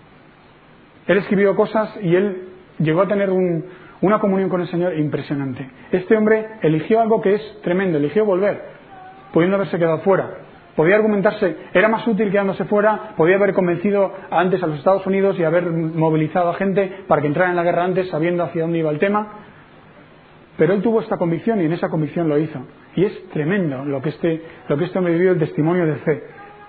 él escribió cosas y él llegó a tener un, una comunión con el Señor impresionante. Este hombre eligió algo que es tremendo, eligió volver, pudiendo haberse quedado fuera. Podía argumentarse, era más útil quedándose fuera, podía haber convencido antes a los Estados Unidos y haber movilizado a gente para que entrara en la guerra antes, sabiendo hacia dónde iba el tema. Pero él tuvo esta convicción y en esa convicción lo hizo. Y es tremendo lo que este, lo que este hombre vivió, el testimonio de fe.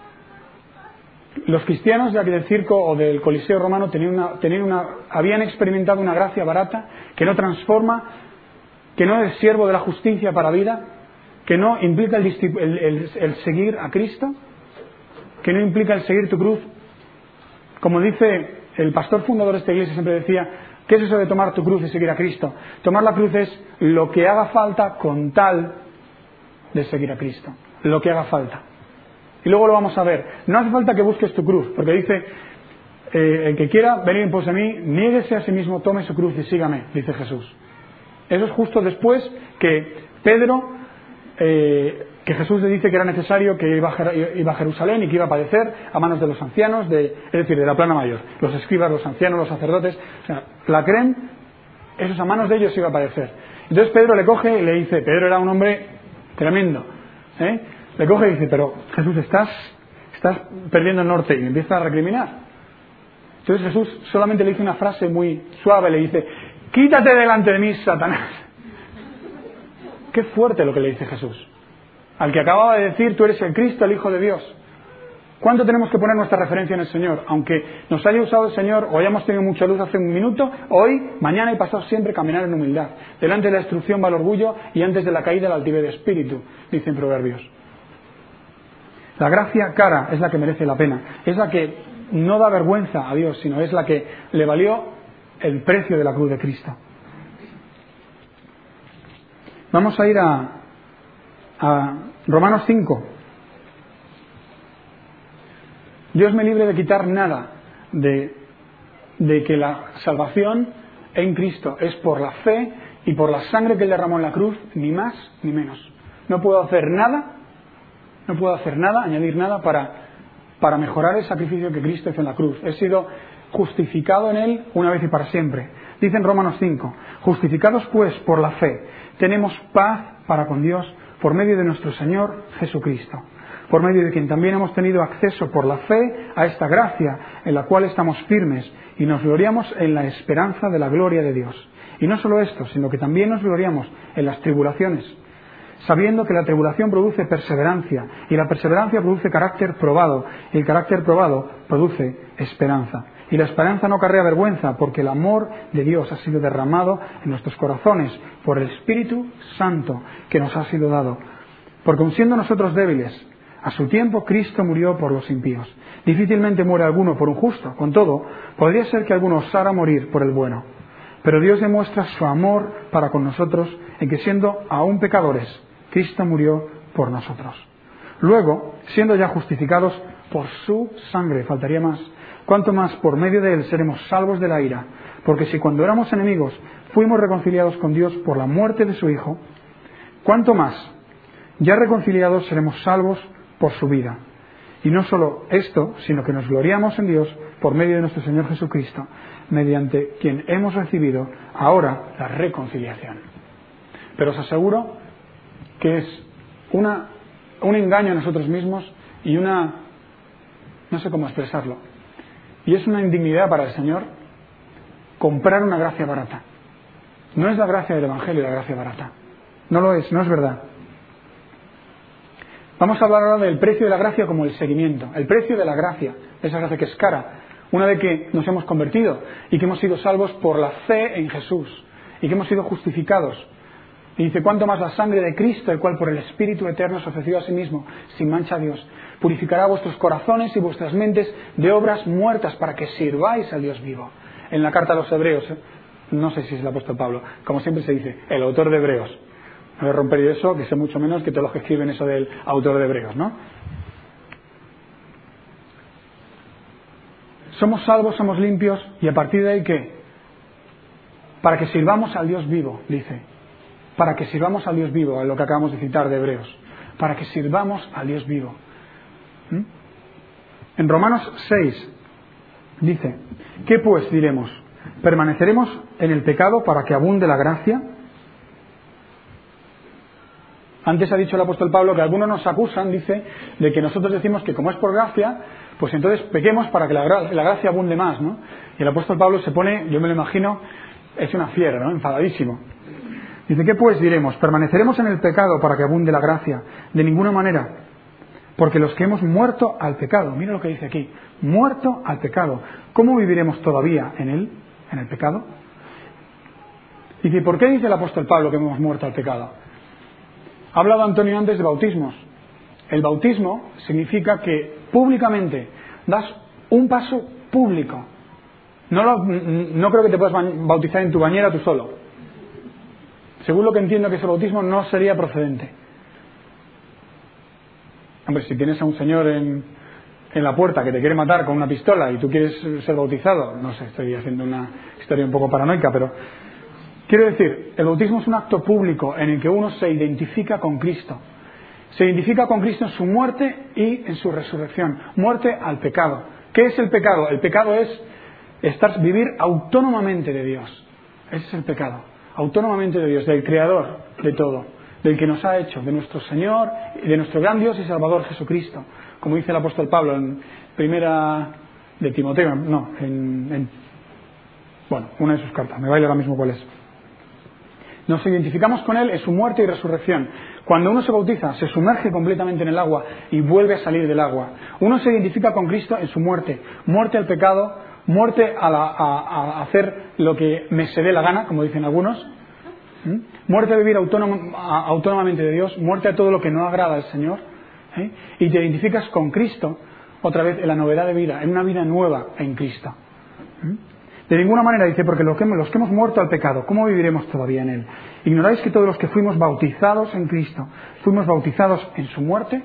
Los cristianos de aquí del circo o del Coliseo romano tenían una, tenían una, habían experimentado una gracia barata que no transforma, que no es siervo de la justicia para vida, que no implica el, el, el, el seguir a Cristo, que no implica el seguir tu cruz. Como dice el pastor fundador de esta iglesia, siempre decía, ¿qué es eso de tomar tu cruz y seguir a Cristo? Tomar la cruz es lo que haga falta con tal de seguir a Cristo, lo que haga falta. Y luego lo vamos a ver. No hace falta que busques tu cruz, porque dice, eh, el que quiera venir en pos de mí, niéguese a sí mismo, tome su cruz y sígame, dice Jesús. Eso es justo después que Pedro, eh, que Jesús le dice que era necesario que iba a, iba a Jerusalén y que iba a padecer a manos de los ancianos, de, es decir, de la plana mayor, los escribas, los ancianos, los sacerdotes, o sea, la creen, esos a manos de ellos iba a padecer. Entonces Pedro le coge y le dice, Pedro era un hombre tremendo, ¿eh? Le coge y dice, pero Jesús, estás, estás perdiendo el norte, y le empieza a recriminar. Entonces Jesús solamente le dice una frase muy suave, le dice, quítate delante de mí, Satanás. Qué fuerte lo que le dice Jesús. Al que acababa de decir, tú eres el Cristo, el Hijo de Dios. ¿Cuánto tenemos que poner nuestra referencia en el Señor? Aunque nos haya usado el Señor o hayamos tenido mucha luz hace un minuto, hoy, mañana y pasado siempre caminar en humildad. Delante de la destrucción va el orgullo y antes de la caída la altivez de espíritu, dicen Proverbios. La gracia cara es la que merece la pena, es la que no da vergüenza a Dios, sino es la que le valió el precio de la cruz de Cristo. Vamos a ir a, a Romanos cinco. Dios me libre de quitar nada de, de que la salvación en Cristo es por la fe y por la sangre que Él derramó en la cruz, ni más ni menos. No puedo hacer nada, no puedo hacer nada, añadir nada para, para mejorar el sacrificio que Cristo hizo en la cruz. He sido justificado en Él una vez y para siempre. Dice en Romanos cinco, justificados pues por la fe, tenemos paz para con Dios por medio de nuestro Señor Jesucristo, por medio de quien también hemos tenido acceso por la fe a esta gracia en la cual estamos firmes y nos gloriamos en la esperanza de la gloria de Dios. Y no solo esto, sino que también nos gloriamos en las tribulaciones, sabiendo que la tribulación produce perseverancia y la perseverancia produce carácter probado y el carácter probado produce esperanza. Y la esperanza no acarrea vergüenza, porque el amor de Dios ha sido derramado en nuestros corazones por el Espíritu Santo que nos ha sido dado. Porque aun siendo nosotros débiles, a su tiempo Cristo murió por los impíos. Difícilmente muere alguno por un justo. Con todo, podría ser que alguno osara morir por el bueno. Pero Dios demuestra su amor para con nosotros en que, siendo aún pecadores, Cristo murió por nosotros. Luego, siendo ya justificados por su sangre, faltaría más, cuanto más por medio de Él seremos salvos de la ira. Porque si cuando éramos enemigos fuimos reconciliados con Dios por la muerte de su Hijo, cuanto más, ya reconciliados seremos salvos por su vida. Y no solo esto, sino que nos gloriamos en Dios por medio de nuestro Señor Jesucristo, mediante quien hemos recibido ahora la reconciliación. Pero os aseguro que es una, un engaño a nosotros mismos y una, no sé cómo expresarlo, y es una indignidad para el Señor comprar una gracia barata. No es la gracia del Evangelio la gracia barata. No lo es, no es verdad. Vamos a hablar ahora del precio de la gracia como el seguimiento. El precio de la gracia, esa gracia que es cara. una vez que nos hemos convertido y que hemos sido salvos por la fe en Jesús y que hemos sido justificados. Y dice, cuánto más la sangre de Cristo, el cual por el Espíritu Eterno se ofreció a sí mismo, sin mancha a Dios, purificará vuestros corazones y vuestras mentes de obras muertas para que sirváis al Dios vivo. En la carta a los Hebreos, ¿eh? no sé si es el apóstol Pablo, como siempre se dice, el autor de Hebreos. No voy a romper yo eso, que sé mucho menos que todos los que escriben eso del autor de Hebreos, ¿no? Somos salvos, somos limpios, y a partir de ahí, ¿qué? Para que sirvamos al Dios vivo, dice. Para que sirvamos al Dios vivo, es lo que acabamos de citar de Hebreos. Para que sirvamos al Dios vivo. ¿Mm? En Romanos seis dice, ¿qué pues diremos? ¿Permaneceremos en el pecado para que abunde la gracia? Antes ha dicho el apóstol Pablo que algunos nos acusan, dice, de que nosotros decimos que como es por gracia, pues entonces pequemos para que la, gra- la gracia abunde más, ¿no? Y el apóstol Pablo se pone, yo me lo imagino, es una fiera, ¿no? Enfadadísimo. Dice, ¿qué pues diremos? ¿Permaneceremos en el pecado para que abunde la gracia? De ninguna manera. Porque los que hemos muerto al pecado, mira lo que dice aquí, muerto al pecado, ¿cómo viviremos todavía en él, en el pecado? Dice, ¿por qué dice el apóstol Pablo que hemos muerto al pecado? Ha hablado Antonio antes de bautismos. El bautismo significa que públicamente das un paso público. No, lo, no creo que te puedas bautizar en tu bañera tú solo. Según lo que entiendo que ese bautismo no sería procedente. Hombre, si tienes a un señor en, en la puerta que te quiere matar con una pistola y tú quieres ser bautizado, no sé, estoy haciendo una historia un poco paranoica, pero quiero decir, el bautismo es un acto público en el que uno se identifica con Cristo. Se identifica con Cristo en su muerte y en su resurrección. Muerte al pecado. ¿Qué es el pecado? El pecado es estar, vivir autónomamente de Dios. Ese es el pecado. Autónomamente de Dios, del Creador de todo, del que nos ha hecho, de nuestro Señor, de nuestro gran Dios y Salvador Jesucristo. Como dice el apóstol Pablo en primera de Timoteo, no, en, en bueno, una de sus cartas, me baila ahora mismo cuál es. Nos identificamos con Él en su muerte y resurrección. Cuando uno se bautiza, se sumerge completamente en el agua y vuelve a salir del agua. Uno se identifica con Cristo en su muerte. Muerte al pecado, muerte a, la, a, a hacer lo que me se dé la gana, como dicen algunos. ¿Mm? Muerte a vivir autónom, a, autónomamente de Dios. Muerte a todo lo que no agrada al Señor. ¿Eh? Y te identificas con Cristo, otra vez, en la novedad de vida, en una vida nueva en Cristo. ¿Mm? De ninguna manera, dice, porque los que, los que hemos muerto al pecado, ¿cómo viviremos todavía en él? ¿Ignoráis que todos los que fuimos bautizados en Cristo, fuimos bautizados en su muerte?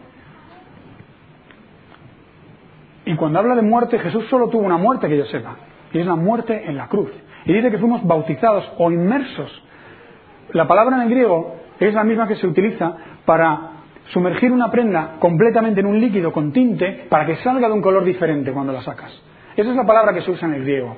Y cuando habla de muerte, Jesús solo tuvo una muerte que yo sepa, y es la muerte en la cruz. Y dice que fuimos bautizados o inmersos. La palabra en el griego es la misma que se utiliza para sumergir una prenda completamente en un líquido con tinte para que salga de un color diferente cuando la sacas. Esa es la palabra que se usa en el griego.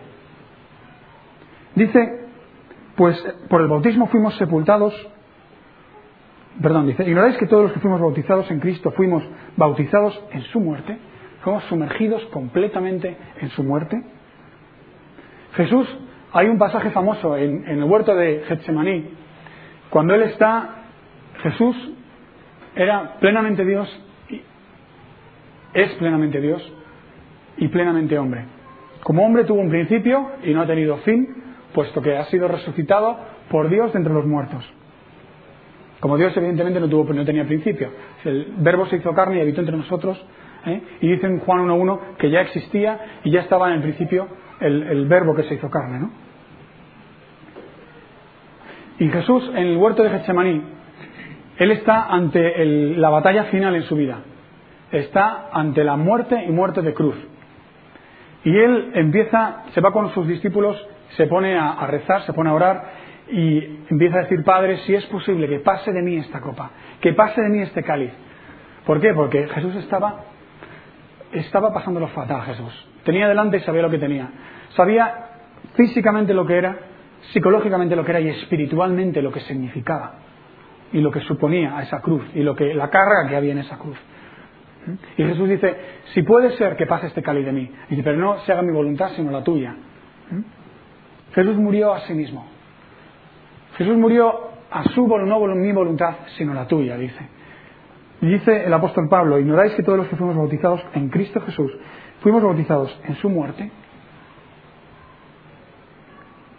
Dice, pues por el bautismo fuimos sepultados, perdón, dice, ¿ignoráis que todos los que fuimos bautizados en Cristo fuimos bautizados en su muerte? Fuimos sumergidos completamente en su muerte. Jesús, hay un pasaje famoso en, en el huerto de Getsemaní, cuando Él está, Jesús era plenamente Dios, y es plenamente Dios y plenamente hombre. Como hombre tuvo un principio y no ha tenido fin, puesto que ha sido resucitado por Dios de entre los muertos. Como Dios evidentemente no tuvo, no tenía principio. El verbo se hizo carne y habitó entre nosotros, ¿eh? Y dice en Juan uno uno que ya existía y ya estaba en el principio el, el verbo que se hizo carne, ¿no? Y Jesús en el huerto de Getsemaní, Él está ante el, la batalla final en su vida. Está ante la muerte y muerte de cruz. Y Él empieza, se va con sus discípulos, se pone a, a rezar, se pone a orar y empieza a decir, Padre, si es posible que pase de mí esta copa, que pase de mí este cáliz. ¿Por qué? Porque Jesús estaba, estaba pasándolo fatal, Jesús. Tenía delante y sabía lo que tenía. Sabía físicamente lo que era, psicológicamente lo que era y espiritualmente lo que significaba y lo que suponía a esa cruz y lo que, la carga que había en esa cruz. Y Jesús dice, si puede ser que pase este cáliz de mí. Y dice, pero no se haga mi voluntad sino la tuya. Jesús murió a sí mismo. Jesús murió a su voluntad, no mi voluntad, sino la tuya, dice. Y dice el apóstol Pablo, ignoráis que todos los que fuimos bautizados en Cristo Jesús, fuimos bautizados en su muerte,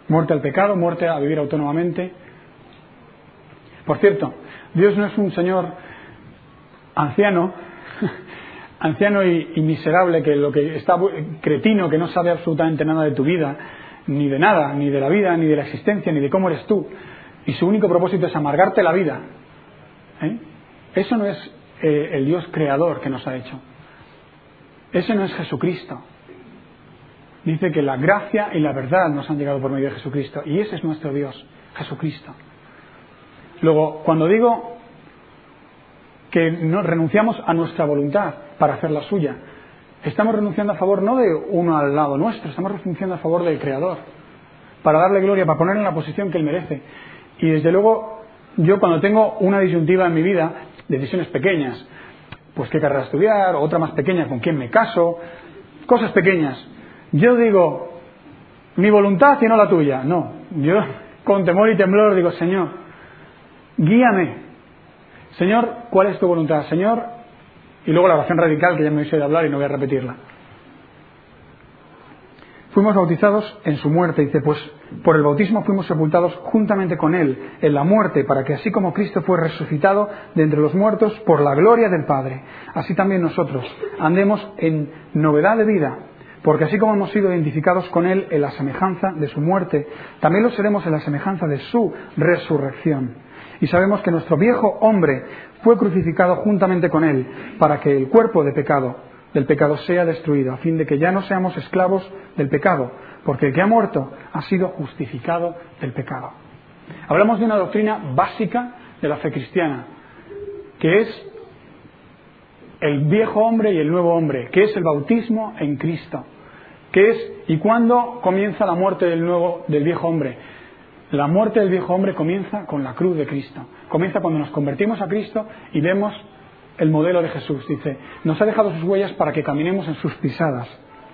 Muerte al pecado, muerte a vivir autónomamente. Por cierto, Dios no es un Señor anciano, anciano y, y miserable, que lo que está cretino, que no sabe absolutamente nada de tu vida, ni de nada, ni de la vida, ni de la existencia, ni de cómo eres tú, y su único propósito es amargarte la vida. ¿Eh? Eso no es eh, el Dios creador que nos ha hecho. Ese no es Jesucristo. Dice que la gracia y la verdad nos han llegado por medio de Jesucristo, y ese es nuestro Dios, Jesucristo. Luego, cuando digo que no renunciamos a nuestra voluntad para hacer la suya, estamos renunciando a favor no de uno al lado nuestro, estamos renunciando a favor del Creador, para darle gloria, para ponerle en la posición que Él merece. Y desde luego, yo cuando tengo una disyuntiva en mi vida, decisiones pequeñas, pues qué carrera estudiar, otra más pequeña, con quién me caso, cosas pequeñas, yo digo, mi voluntad y no la tuya. No, yo con temor y temblor digo, Señor, guíame. Señor, ¿cuál es tu voluntad? Señor, y luego la oración radical, que ya me hice de hablar y no voy a repetirla. Fuimos bautizados en su muerte, dice, pues por el bautismo fuimos sepultados juntamente con Él en la muerte, para que así como Cristo fue resucitado de entre los muertos por la gloria del Padre, así también nosotros andemos en novedad de vida, porque así como hemos sido identificados con Él en la semejanza de su muerte, también lo seremos en la semejanza de su resurrección. Y sabemos que nuestro viejo hombre fue crucificado juntamente con Él, para que el cuerpo de pecado, del pecado sea destruido, a fin de que ya no seamos esclavos del pecado, porque el que ha muerto ha sido justificado del pecado. Hablamos de una doctrina básica de la fe cristiana, que es el viejo hombre y el nuevo hombre, que es el bautismo en Cristo, que es y cuándo comienza la muerte del nuevo del viejo hombre. La muerte del viejo hombre comienza con la cruz de Cristo, comienza cuando nos convertimos a Cristo y vemos el modelo de Jesús. Dice, nos ha dejado sus huellas para que caminemos en sus pisadas.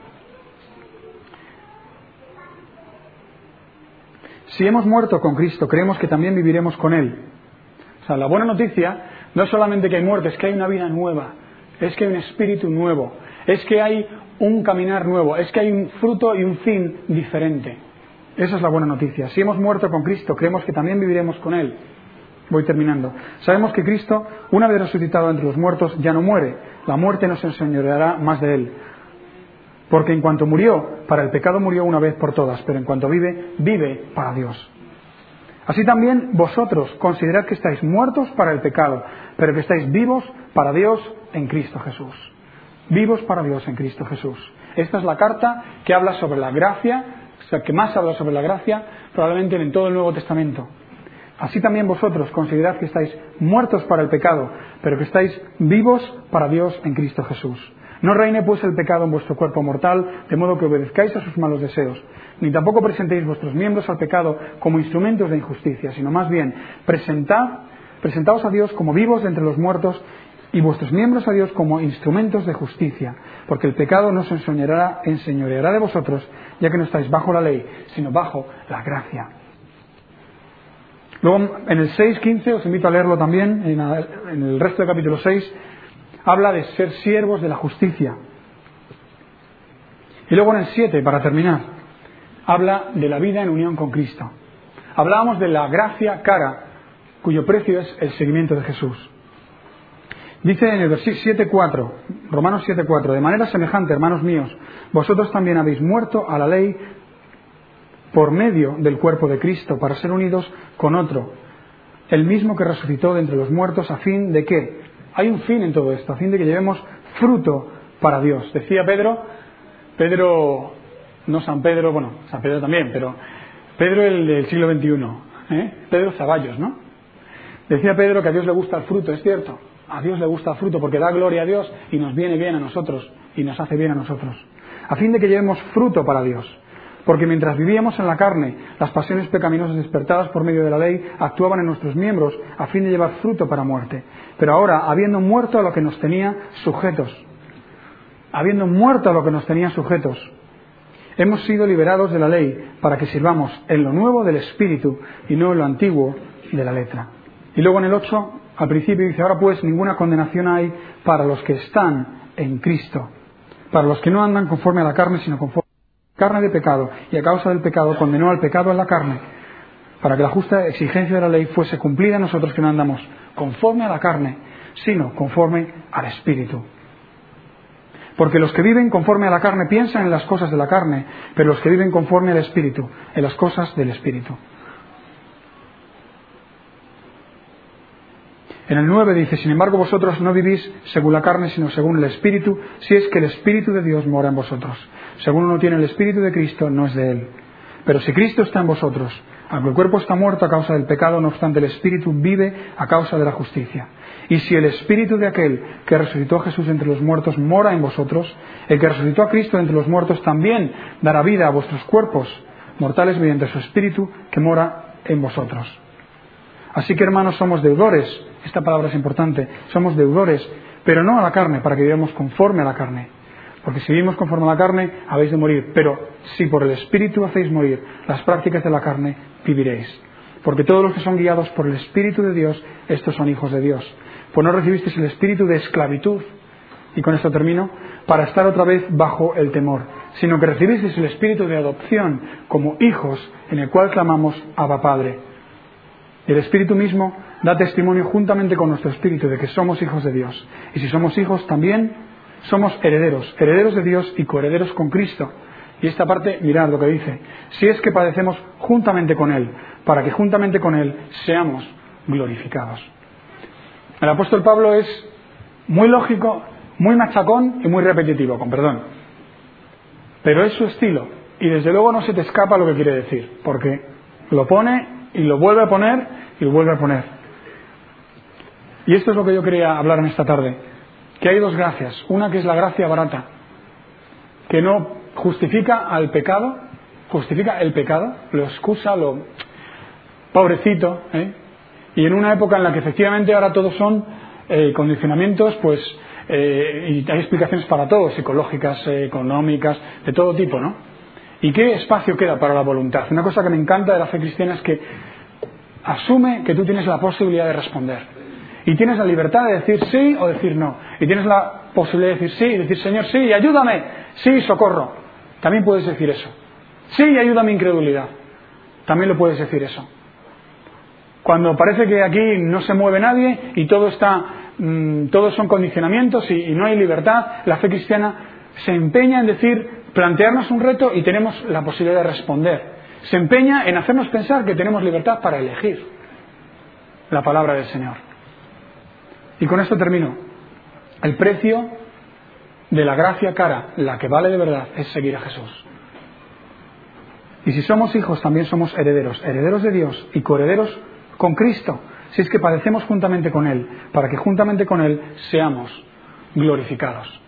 Si hemos muerto con Cristo, creemos que también viviremos con Él. O sea, la buena noticia no es solamente que hay muerte, es que hay una vida nueva, es que hay un espíritu nuevo, es que hay un caminar nuevo, es que hay un fruto y un fin diferente. Esa es la buena noticia. Si hemos muerto con Cristo, creemos que también viviremos con Él. Voy terminando. Sabemos que Cristo, una vez resucitado entre los muertos, ya no muere. La muerte no se enseñoreará más de Él. Porque en cuanto murió, para el pecado murió una vez por todas, pero en cuanto vive, vive para Dios. Así también vosotros considerad que estáis muertos para el pecado, pero que estáis vivos para Dios en Cristo Jesús. Vivos para Dios en Cristo Jesús. Esta es la carta que habla sobre la gracia, o sea, que más habla sobre la gracia, probablemente en todo el Nuevo Testamento. Así también vosotros considerad que estáis muertos para el pecado, pero que estáis vivos para Dios en Cristo Jesús. No reine pues el pecado en vuestro cuerpo mortal, de modo que obedezcáis a sus malos deseos, ni tampoco presentéis vuestros miembros al pecado como instrumentos de injusticia, sino más bien presentad, presentaos a Dios como vivos de entre los muertos y vuestros miembros a Dios como instrumentos de justicia, porque el pecado no se enseñoreará, enseñoreará de vosotros, ya que no estáis bajo la ley, sino bajo la gracia. Luego, en el seis quince, os invito a leerlo también, en el resto del capítulo seis, habla de ser siervos de la justicia. Y luego en el siete, para terminar, habla de la vida en unión con Cristo. Hablábamos de la gracia cara, cuyo precio es el seguimiento de Jesús. Dice en el versículo siete cuatro, Romanos siete cuatro, de manera semejante, hermanos míos, vosotros también habéis muerto a la ley por medio del cuerpo de Cristo, para ser unidos con otro, el mismo que resucitó de entre los muertos, a fin de que, hay un fin en todo esto, a fin de que llevemos fruto para Dios. Decía Pedro, Pedro, no San Pedro, bueno, San Pedro también, pero Pedro el del siglo veintiuno, ¿eh? Pedro Zaballos, ¿no? Decía Pedro que a Dios le gusta el fruto, es cierto, a Dios le gusta el fruto porque da gloria a Dios y nos viene bien a nosotros y nos hace bien a nosotros, a fin de que llevemos fruto para Dios. Porque mientras vivíamos en la carne, las pasiones pecaminosas despertadas por medio de la ley actuaban en nuestros miembros a fin de llevar fruto para muerte. Pero ahora, habiendo muerto a lo que nos tenía sujetos, habiendo muerto a lo que nos tenía sujetos, hemos sido liberados de la ley para que sirvamos en lo nuevo del Espíritu y no en lo antiguo de la letra. Y luego en el ocho, al principio dice, ahora pues ninguna condenación hay para los que están en Cristo, para los que no andan conforme a la carne, sino conforme carne de pecado, y a causa del pecado condenó al pecado en la carne, para que la justa exigencia de la ley fuese cumplida en nosotros que no andamos conforme a la carne, sino conforme al Espíritu. Porque los que viven conforme a la carne piensan en las cosas de la carne, pero los que viven conforme al Espíritu, en las cosas del Espíritu. En el nueve dice: sin embargo vosotros no vivís según la carne, sino según el Espíritu, si es que el Espíritu de Dios mora en vosotros. Según uno tiene el Espíritu de Cristo, no es de él. Pero si Cristo está en vosotros, aunque el cuerpo está muerto a causa del pecado, no obstante el Espíritu vive a causa de la justicia. Y si el Espíritu de aquel que resucitó a Jesús entre los muertos mora en vosotros, el que resucitó a Cristo entre los muertos también dará vida a vuestros cuerpos mortales mediante su Espíritu que mora en vosotros. Así que, hermanos, somos deudores, esta palabra es importante, somos deudores, pero no a la carne, para que vivamos conforme a la carne. Porque si vivimos conforme a la carne, habéis de morir, pero si por el Espíritu hacéis morir las prácticas de la carne, viviréis. Porque todos los que son guiados por el Espíritu de Dios, estos son hijos de Dios. Pues no recibisteis el espíritu de esclavitud, y con esto termino, para estar otra vez bajo el temor, sino que recibisteis el espíritu de adopción como hijos, en el cual clamamos Abba Padre. Y el Espíritu mismo da testimonio juntamente con nuestro espíritu de que somos hijos de Dios. Y si somos hijos, también somos herederos, herederos de Dios y coherederos con Cristo. Y esta parte, mirad lo que dice: si es que padecemos juntamente con Él, para que juntamente con Él seamos glorificados. El apóstol Pablo es muy lógico, muy machacón y muy repetitivo, con perdón. Pero es su estilo, y desde luego no se te escapa lo que quiere decir, porque lo pone y lo vuelve a poner y lo vuelve a poner. Y esto es lo que yo quería hablar en esta tarde, que hay dos gracias. Una que es la gracia barata, que no justifica al pecado, justifica el pecado, lo excusa, lo pobrecito, ¿eh? Y en una época en la que efectivamente ahora todos son eh, condicionamientos, pues eh, y hay explicaciones para todo, psicológicas, eh, económicas, de todo tipo, ¿no? ¿Y qué espacio queda para la voluntad? Una cosa que me encanta de la fe cristiana es que asume que tú tienes la posibilidad de responder. Y tienes la libertad de decir sí o decir no. Y tienes la posibilidad de decir sí y decir: Señor, sí, ayúdame, sí, socorro. También puedes decir eso. Sí, ayuda a mi incredulidad. También lo puedes decir eso. Cuando parece que aquí no se mueve nadie y todo está, mmm, todos son condicionamientos y, y no hay libertad, la fe cristiana se empeña en decir, plantearnos un reto y tenemos la posibilidad de responder. Se empeña en hacernos pensar que tenemos libertad para elegir la palabra del Señor. Y con esto termino. El precio de la gracia cara, la que vale de verdad, es seguir a Jesús. Y si somos hijos, también somos herederos, herederos de Dios y coherederos con Cristo, si es que padecemos juntamente con Él, para que juntamente con Él seamos glorificados.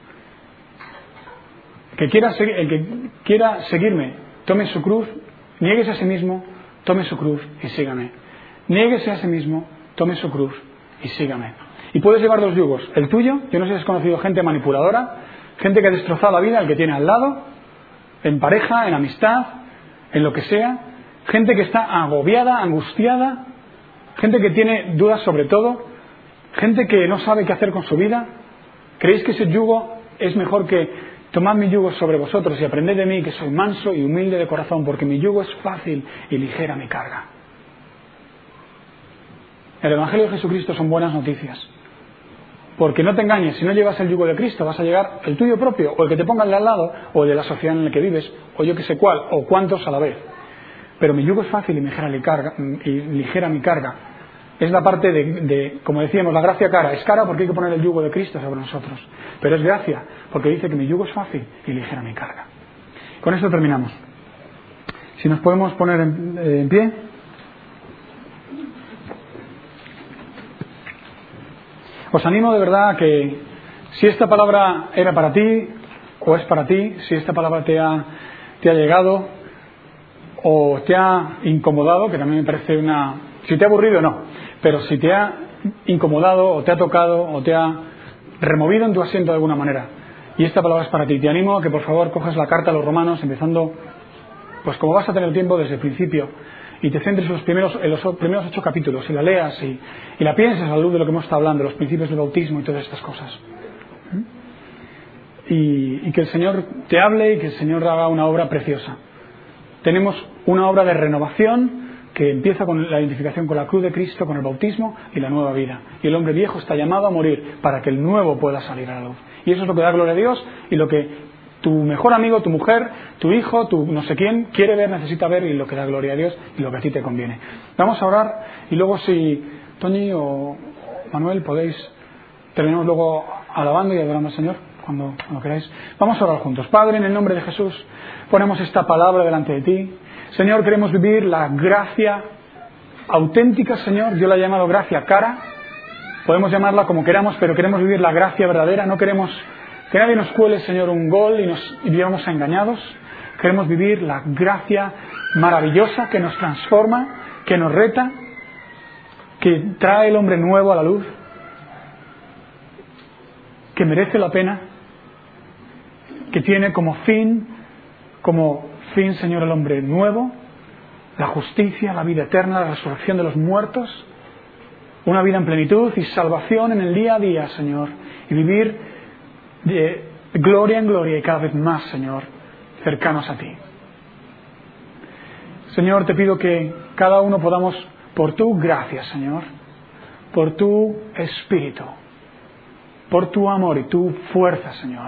Que quiera, el que quiera seguirme, tome su cruz, niéguese a sí mismo, tome su cruz y sígame. Niéguese a sí mismo, tome su cruz y sígame. Y puedes llevar dos yugos, el tuyo, yo no sé si has conocido gente manipuladora, gente que ha destrozado la vida, el que tiene al lado, en pareja, en amistad, en lo que sea, gente que está agobiada, angustiada, gente que tiene dudas sobre todo, gente que no sabe qué hacer con su vida. ¿Creéis que ese yugo es mejor que tomad mi yugo sobre vosotros y aprended de mí, que soy manso y humilde de corazón, porque mi yugo es fácil y ligera mi carga? El Evangelio de Jesucristo son buenas noticias. Porque no te engañes, si no llevas el yugo de Cristo vas a llegar el tuyo propio, o el que te pongan de al lado, o el de la sociedad en la que vives, o yo que sé cuál, o cuántos a la vez. Pero mi yugo es fácil y ligera mi carga, y ligera mi carga. Es la parte de, de, como decíamos, la gracia cara. Es cara porque hay que poner el yugo de Cristo sobre nosotros. Pero es gracia porque dice que mi yugo es fácil y ligera mi carga. Con esto terminamos. Si nos podemos poner en, eh, en pie. Os animo de verdad a que si esta palabra era para ti o es para ti, si esta palabra te ha, te ha llegado o te ha incomodado, que también me parece una... Si te ha aburrido, no. Pero si te ha incomodado o te ha tocado o te ha removido en tu asiento de alguna manera y esta palabra es para ti, te animo a que por favor cojas la carta a los Romanos, empezando, pues como vas a tener tiempo desde el principio, y te centres en los primeros, en los primeros ocho capítulos y la leas y, y la pienses a la luz de lo que hemos estado hablando, los principios del bautismo y todas estas cosas. y, y que el Señor te hable y que el Señor haga una obra preciosa. Tenemos una obra de renovación que empieza con la identificación con la cruz de Cristo, con el bautismo y la nueva vida. Y el hombre viejo está llamado a morir para que el nuevo pueda salir a la luz. Y eso es lo que da gloria a Dios y lo que tu mejor amigo, tu mujer, tu hijo, tu no sé quién quiere ver, necesita ver, y lo que da gloria a Dios y lo que a ti te conviene. Vamos a orar y luego si Toñi o Manuel podéis, terminamos luego alabando y adorando al Señor cuando, cuando queráis. Vamos a orar juntos. Padre, en el nombre de Jesús ponemos esta palabra delante de ti. Señor, queremos vivir la gracia auténtica, Señor. Yo la he llamado gracia cara. Podemos llamarla como queramos, pero queremos vivir la gracia verdadera. No queremos que nadie nos cuele, Señor, un gol y nos y vivamos engañados. Queremos vivir la gracia maravillosa que nos transforma, que nos reta, que trae el hombre nuevo a la luz, que merece la pena, que tiene como fin, como fin, Señor, el hombre nuevo, la justicia, la vida eterna, la resurrección de los muertos, una vida en plenitud y salvación en el día a día, Señor, y vivir de gloria en gloria y cada vez más, Señor, cercanos a ti. Señor, te pido que cada uno podamos, por tu gracia, Señor, por tu espíritu, por tu amor y tu fuerza, Señor,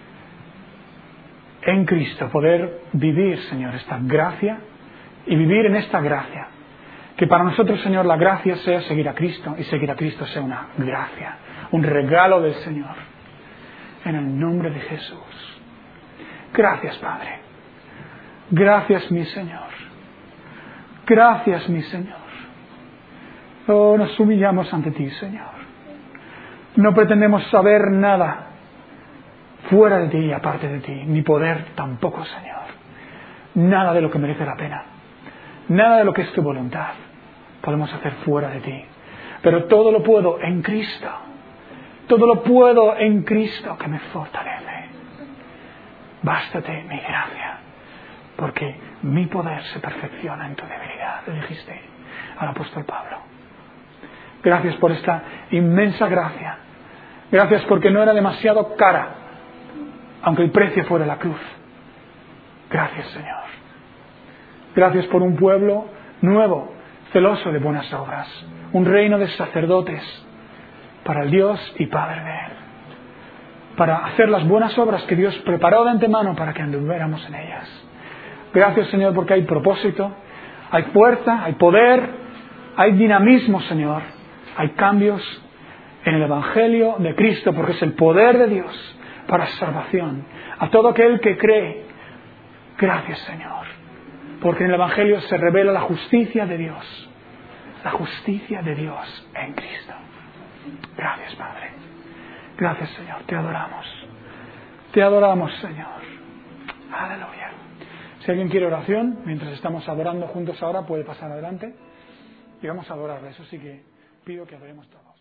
en Cristo, poder vivir, Señor, esta gracia y vivir en esta gracia. Que para nosotros, Señor, la gracia sea seguir a Cristo y seguir a Cristo sea una gracia, un regalo del Señor. En el nombre de Jesús. Gracias, Padre. Gracias, mi Señor. Gracias, mi Señor. Oh, nos humillamos ante ti, Señor. No pretendemos saber nada fuera de ti y aparte de ti, ni poder tampoco, Señor. Nada de lo que merece la pena. Nada de lo que es tu voluntad podemos hacer fuera de ti. Pero todo lo puedo en Cristo. Todo lo puedo en Cristo que me fortalece. Bástate mi gracia, porque mi poder se perfecciona en tu debilidad, le dijiste al apóstol Pablo. Gracias por esta inmensa gracia. Gracias porque no era demasiado cara, aunque el precio fuera la cruz. Gracias, Señor. Gracias por un pueblo nuevo, celoso de buenas obras. Un reino de sacerdotes para el Dios y Padre de Él, para hacer las buenas obras que Dios preparó de antemano para que anduviéramos en ellas. Gracias, Señor, porque hay propósito, hay fuerza, hay poder, hay dinamismo, Señor, hay cambios en el Evangelio de Cristo, porque es el poder de Dios para salvación a todo aquel que cree. Gracias, Señor, porque en el Evangelio se revela la justicia de Dios, la justicia de Dios en Cristo. Gracias, Padre. Gracias, Señor. Te adoramos. Te adoramos, Señor. Aleluya. Si alguien quiere oración, mientras estamos adorando juntos ahora, puede pasar adelante y vamos a adorarle. Eso sí que pido que adoremos todos.